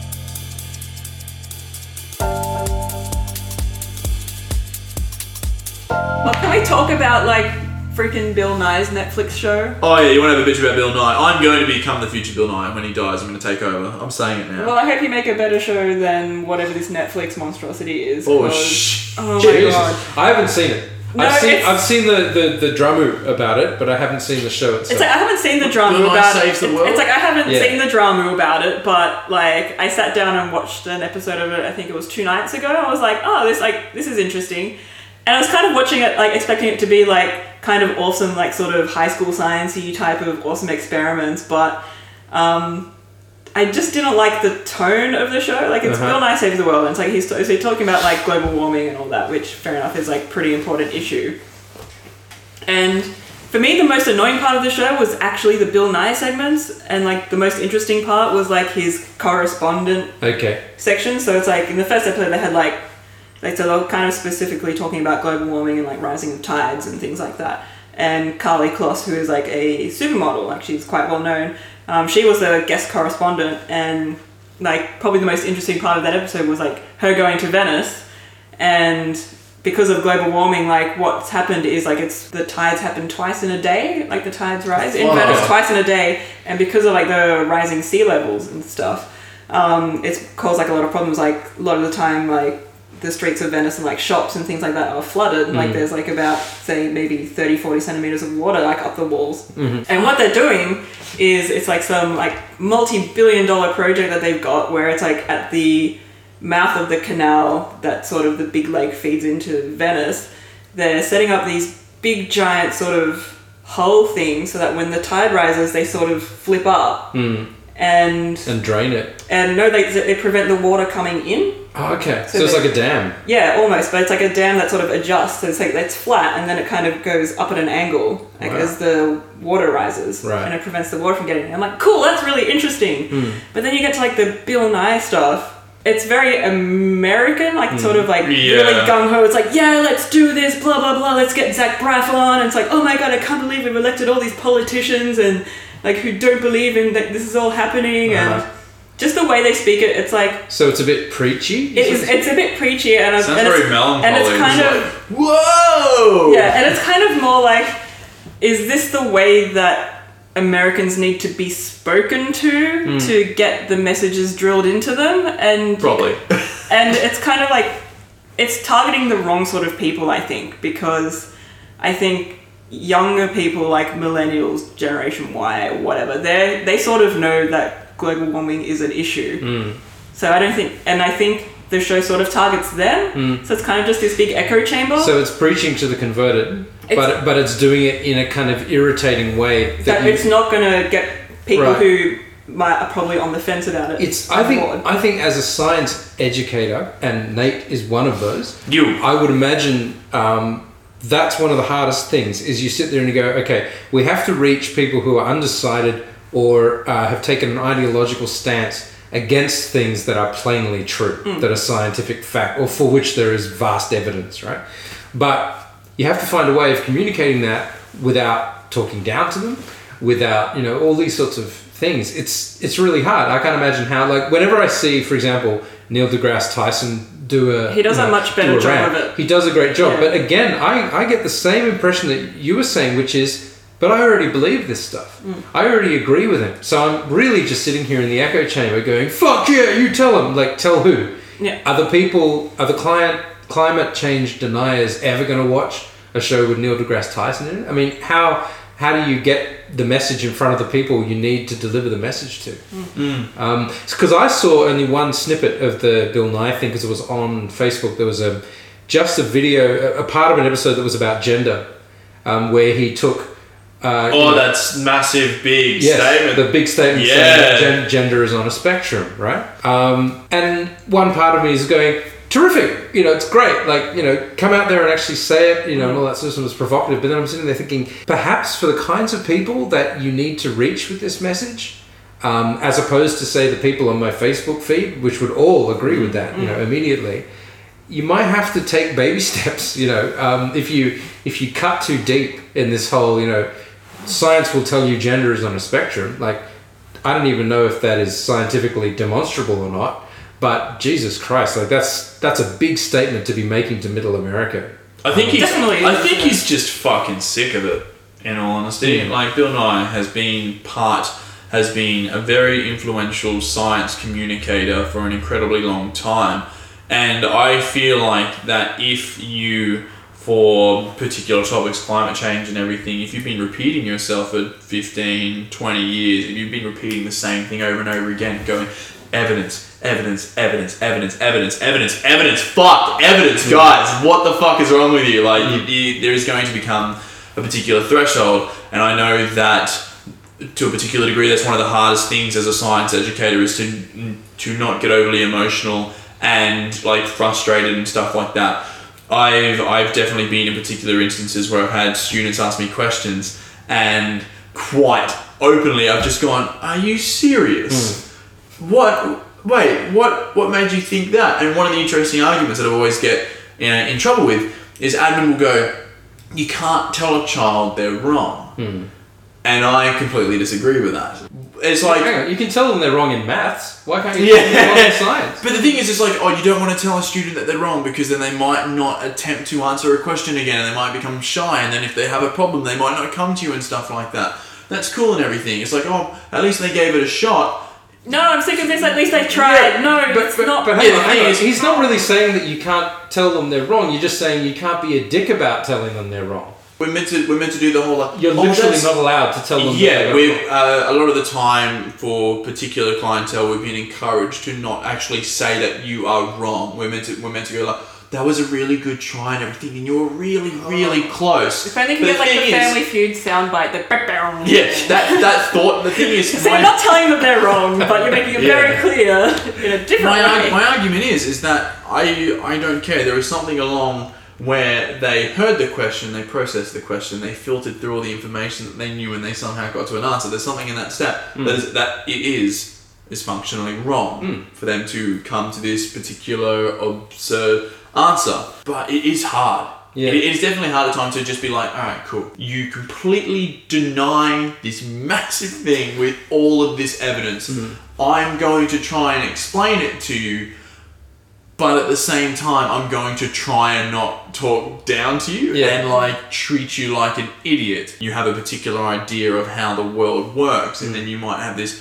Well, can we talk about like freaking Bill Nye's Netflix show? Oh yeah, you want to have a bitch about Bill Nye? I'm going to become the future Bill Nye when he dies. I'm going to take over. I'm saying it now. Well, I hope you make a better show than whatever this Netflix monstrosity is. Oh, 'cause- sh- Oh my Jesus. god. I haven't seen it. No, I've seen it's- I've seen the, the, the drama about it, but I haven't seen the show itself. It's like I haven't seen the drama Bill Nye about Saves it. the World? It's like I haven't Yeah. seen the drama about it, but like I sat down and watched an episode of it. I think it was two nights ago. I was like, oh, this like this is interesting, and I was kind of watching it like expecting it to be like kind of awesome, like sort of high school sciencey type of awesome experiments, but um, I just didn't like the tone of the show. Like it's Uh-huh. Bill Nye Saves the World, and it's like he's, so he's talking about like global warming and all that, which fair enough is like pretty important issue. And for me, the most annoying part of the show was actually the Bill Nye segments, and like the most interesting part was like his correspondent okay. section. So it's like in the first episode they had like, like so they were kind of specifically talking about global warming and like rising of tides and things like that. And Carly Kloss, who is like a supermodel, like she's quite well known, um, she was a guest correspondent, and like probably the most interesting part of that episode was like her going to Venice and because of global warming, like what's happened is like it's the tides happen twice in a day, like the tides rise in Wow. Venice twice in a day, and because of like the rising sea levels and stuff, um, it's caused like a lot of problems. Like a lot of the time, like the streets of Venice and like shops and things like that are flooded. Like there's like about say maybe thirty, forty centimeters of water like up the walls. And what they're doing is it's like some like multi-billion dollar project that they've got where it's like at the mouth of the canal that sort of the big lake feeds into Venice. They're setting up these big giant sort of hull things so that when the tide rises they sort of flip up Mm. and And drain it. and no they, they prevent the water coming in. Oh, okay. So, So it's they- like a dam. Yeah, almost, but it's like a dam that sort of adjusts. So it's like it's flat, and then it kind of goes up at an angle, like Wow. as the water rises, Right. and it prevents the water from getting in. I'm like, cool, that's really interesting. Mm. But then you get to like the Bill Nye stuff. It's very American, like sort of like Yeah. really gung ho. It's like, yeah, let's do this, blah blah blah. Let's get Zach Braff on. And it's like, oh my god, I can't believe we've elected all these politicians and like who don't believe in that this is all happening, Uh-huh. and just the way they speak it, it's like So it's a bit preachy? it is. It's a bit preachy, and, Sounds and very it's, melancholy. and it's kind It's of like, whoa! yeah, and it's kind of more like, is this the way that Americans need to be spoken to to get the messages drilled into them? And Probably. and it's kind of like it's targeting the wrong sort of people, I think, because I think younger people like millennials, Generation Y, or whatever, they they sort of know that global warming is an issue. Mm. So I don't think, and I think the show sort of targets them. Mm. So it's kind of just this big echo chamber. So it's preaching to the converted, It's- but but it's doing it in a kind of irritating way that that you, it's not going to get people Right. who might are probably on the fence about it. it's I on think board. I think as a science educator, and Nate is one of those. You. I would imagine um, that's one of the hardest things is you sit there and you go, okay, we have to reach people who are undecided or uh, have taken an ideological stance against things that are plainly true, that are scientific fact, or for which there is vast evidence, right? But you have to find a way of communicating that without talking down to them, without, you know, all these sorts of things. It's it's really hard. I can't imagine how, like, whenever I see, for example, Neil deGrasse Tyson do a He does you a know, much better do a job rant, of it. he does a great job. Yeah. But again, I, I get the same impression that you were saying, which is, but I already believe this stuff. Mm. I already agree with him. So I'm really just sitting here in the echo chamber going, fuck yeah, you tell him. Like, tell who? Yeah. Are the people, are the client, climate change deniers ever going to watch a show with Neil deGrasse Tyson in it? I mean, how how do you get the message in front of the people you need to deliver the message to? Because I saw only one snippet of the Bill Nye thing because it was on Facebook. There was a just a video, a, a part of an episode that was about gender, um, where he took. Uh, you Oh, know, that's massive, big yes, statement. the big statement Yeah. saying that gen- gender is on a spectrum, right? Um, and one part of me is going, terrific, you know, it's great. Like, you know, come out there and actually say it, you know, and all that sort of stuff was provocative. But then I'm sitting there thinking, perhaps for the kinds of people that you need to reach with this message, um, as opposed to say the people on my Facebook feed, which would all agree with that, you know, immediately, you might have to take baby steps. You know, um, if you if you cut too deep in this whole, you know, science will tell you gender is on a spectrum. Like, I don't even know if that is scientifically demonstrable or not. But Jesus Christ, like that's that's a big statement to be making to Middle America. I think he's. Definitely I is, think isn't he's just fucking sick of it. In all honesty, Mm. like Bill Nye has been part, has been a very influential science communicator for an incredibly long time, and I feel like that if you, for particular topics, climate change and everything, if you've been repeating yourself for fifteen, twenty years, and you've been repeating the same thing over and over again, going, evidence, evidence, evidence, evidence, evidence, evidence, evidence, fuck, evidence, guys, what the fuck is wrong with you? Like, you, you, there is going to become a particular threshold, and I know that to a particular degree, that's one of the hardest things as a science educator is to to not get overly emotional and like frustrated and stuff like that. I've I've definitely been in particular instances where I've had students ask me questions, and quite openly I've just gone, "Are you serious? What? Wait, what? What made you think that?" And one of the interesting arguments that I always get you know, in trouble with is admin will go, "You can't tell a child they're wrong," and I completely disagree with that. it's like... Hang on, you can tell them they're wrong in maths. Why can't you Yeah. tell them they're wrong in science? But the thing is, it's like, oh, you don't want to tell a student that they're wrong because then they might not attempt to answer a question again and they might become shy, and then if they have a problem, they might not come to you and stuff like that. That's cool and everything. It's like, oh, at least they gave it a shot. No, I'm sick of this. At least they tried. Yeah, no, but, it's but, not. But hang Yeah, on, hang the on. thing is- He's not really saying that you can't tell them they're wrong. You're just saying you can't be a dick about telling them they're wrong. We're meant to we're meant to do the whole like You're oh, literally that's- not allowed to tell them. Yeah, that we they're wrong. uh, a lot of the time for particular clientele, we've been encouraged to not actually say that you are wrong. We're meant to we're meant to go like, that was a really good try and everything, and you were really really close. If only you could But get like the thing is- Family Feud soundbite. The Yeah, that that thought. The thing is, So my, you're not telling them they're wrong, but you're making it Yeah. very clear in a different my, way. arg- my argument is is that I I don't care. There is something along where they heard the question, they processed the question, they filtered through all the information that they knew, and they somehow got to an answer. There's something in that step that is that it is is functionally wrong for them to come to this particular absurd answer. But it is hard. Yeah. It, it's definitely hard at times to just be like, all right, cool. You completely deny this massive thing with all of this evidence. I'm going to try and explain it to you, but at the same time, I'm going to try and not talk down to you Yeah. and like treat you like an idiot. You have a particular idea of how the world works, and then you might have this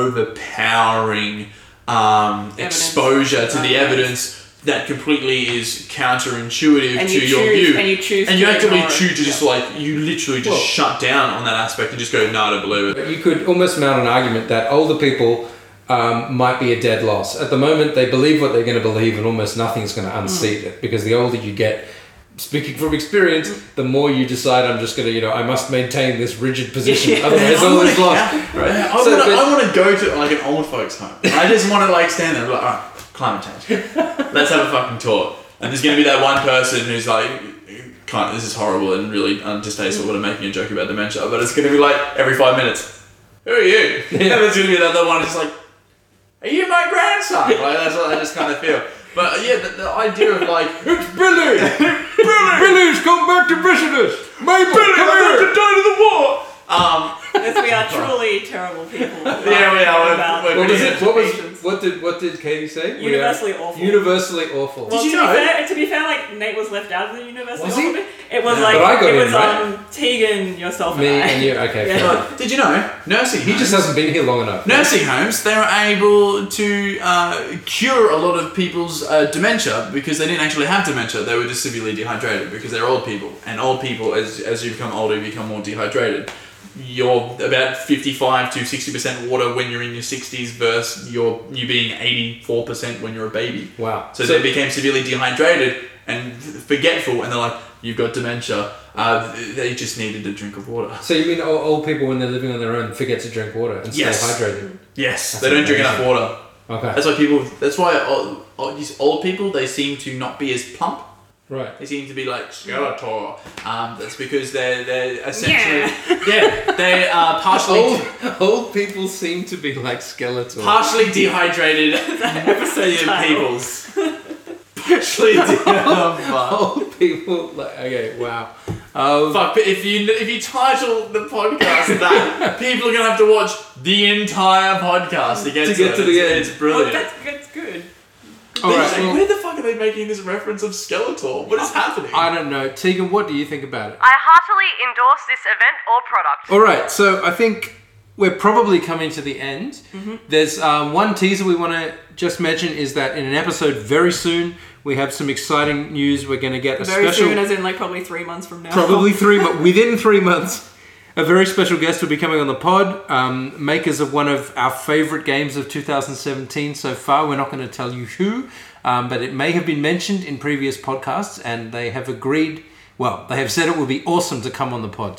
overpowering um, Evidence. exposure to the Right. evidence that completely is counterintuitive And to you your choose- view. and you choose and to you actively ignore it. choose to just like, you literally just Well- shut down on that aspect and just go, no, I don't believe it. But you could almost mount an argument that older people um, might be a dead loss. At the moment, they believe what they're going to believe, and almost nothing's going to unseat it. Because the older you get, speaking from experience, the more you decide, I'm just going to, you know, I must maintain this rigid position. Yeah. Otherwise, all is lost. Right. I So, want to but- I want to go to like an old folks home. I just want to like stand there and be like, alright, climate change. Let's have a fucking talk. And there's going to be that one person who's like, kind of, this is horrible and really undistasteful when I'm making a joke about dementia, but it's going to be like every five minutes, who are you? And there's going to be that other one who's like, are you my grandson? Like, that's what I just kind of feel. But uh, yeah, the, the idea of like, It's Billy! Billy! Billy's come back to visit us! Mabel, Billy, come I'm about here! to die to the war! Um, Yes, we are truly terrible people. Yeah, we are. We're- About we're What was Yeah. it? What was? patients. What did? What did Katie say? We are Universally awful. Universally awful. Well, Did you to know? be fair, to be fair, like Nate was left out of the universal. Was he? awful bit. It was Yeah. like But I got it in, was right? um Tegan, yourself, Me and I. and you. Okay. Yeah. fine. but did you know, nursing He just homes- hasn't been here long enough. Nursing homes, they were able to uh, cure a lot of people's uh, dementia because they didn't actually have dementia. They were just severely dehydrated because they're old people. And old people, as, as you become older, you become more dehydrated. You're about fifty-five to sixty percent water when you're in your sixties versus your, you being eighty-four percent when you're a baby. Wow. So, they became severely dehydrated and forgetful, and they're like, you've got dementia. Uh, they just needed a drink of water. So you mean old, old people when they're living on their own forget to drink water and Yes. stay hydrated? Yes, That's they don't drink amazing. enough water. Okay. That's why people. That's why old, old, these old people, they seem to not be as plump. Right. They seem to be like Skeletor. Um, that's because they're they're essentially yeah, they are partially Old, old people seem to be like Skeletor. partially dehydrated episode title. peoples. Partially dehydrated. Old people like okay. Wow. Um, Fuck! But if you if you title the podcast that, people are gonna have to watch the entire podcast to get To to, get it. to the it's, end. It's Well, brilliant. that's, that's good. all They're right. like, Well, where the fuck are they making this reference of Skeletor? What is happening? I don't know. Tegan, what do you think about it? I heartily endorse this event or product. All right, so I think we're probably coming to the end. Mm-hmm. There's um, one teaser we want to just mention is that in an episode very soon we have some exciting news. We're going to get a Very special, soon, as in like probably three months from now. probably three, but within three months, a very special guest will be coming on the pod. Um, makers of one of our favorite games of two thousand seventeen so far. We're not going to tell you who, um, but it may have been mentioned in previous podcasts, and they have agreed. Well, they have said it would be awesome to come on the pod,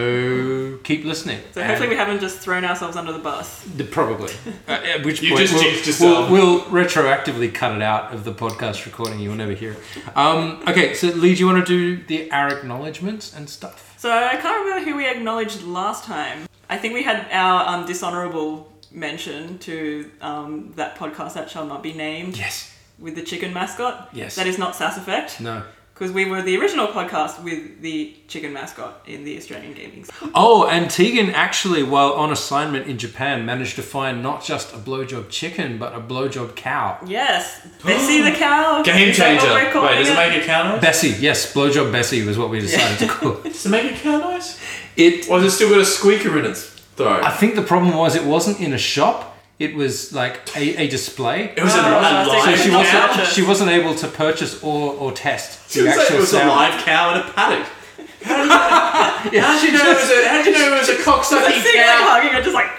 so keep listening. So hopefully we haven't just thrown ourselves under the bus. The- Probably. Uh, at which You point just we'll, jinxed we'll, yourself. we'll retroactively cut it out of the podcast recording. You'll never hear it. Um, okay, so Lee, do you want to do the our acknowledgements and stuff? So I can't remember who we acknowledged last time. I think we had our um, dishonorable mention to um, that podcast that shall not be named Yes. with the chicken mascot. Yes. That is not Sass Effect. No. because we were the original podcast with the chicken mascot in the Australian gaming scene. Oh, and Tegan actually, while on assignment in Japan, managed to find not just a blowjob chicken, but a blowjob cow. Yes, Bessie the cow. Game Is that what changer. we're calling Wait, does it make a cow noise? Bessie, yes, blowjob Bessie was what we decided to call it. Does it make a cow noise? It. Or has it still got a squeaker in its throat? I think the problem was it wasn't in a shop. It was like a, a display. It was a, Oh, a I live see. So she cow. wasn't, Purchase. she wasn't able to purchase or, or test It the was like actual it was a sound. live cow in a paddock. Yeah, How did you know it was a, how did you know it was a cocksucking See, like cow? hugging her, just like.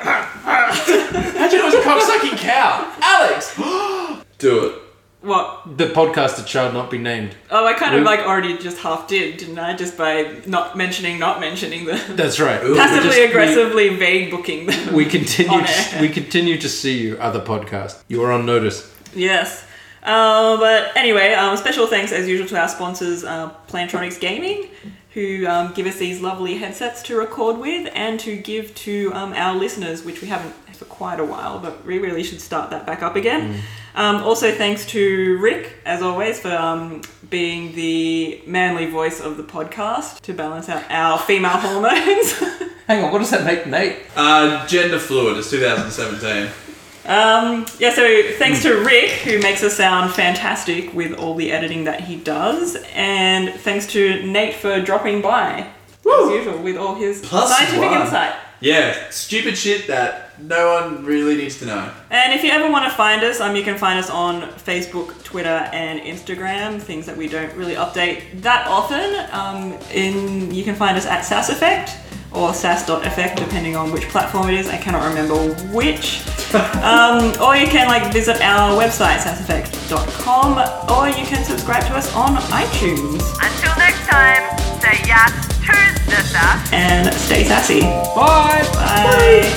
How did you know it was a cocksucking cow? Alex! Do it. What? The podcast shall not be named. Oh, I kind We- of like already just half did, didn't I? Just by not mentioning, not mentioning the That's right. Ooh. passively We just- aggressively vague booking. We, we continue. On To, air. we continue to see you, other podcasts. You are on notice. Yes. Uh, but anyway, um, special thanks as usual to our sponsors, uh, Plantronics Gaming, who um, give us these lovely headsets to record with and to give to um, our listeners, which we haven't for quite a while, but we really should start that back up again. Mm. Um, also, thanks to Rick, as always, for um, being the manly voice of the podcast to balance out our female hormones. Hang on, what does that make Nate? Uh, gender fluid. It's two thousand seventeen. Um, yeah, so thanks to Rick, who makes us sound fantastic with all the editing that he does, and thanks to Nate for dropping by, Woo! as usual, with all his Plus scientific one. insight. Yeah, stupid shit that no one really needs to know. And if you ever want to find us, um, you can find us on Facebook, Twitter, and Instagram, things that we don't really update that often. Um, in You can find us at Sass Effect, or sass dot effect, depending on which platform it is. I cannot remember which. um, or you can like visit our website, sass effect dot com, or you can subscribe to us on iTunes. Until next time, say yes to the sass. And stay sassy. Bye. Bye.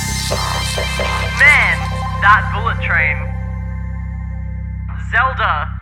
Man, that bullet train. Zelda.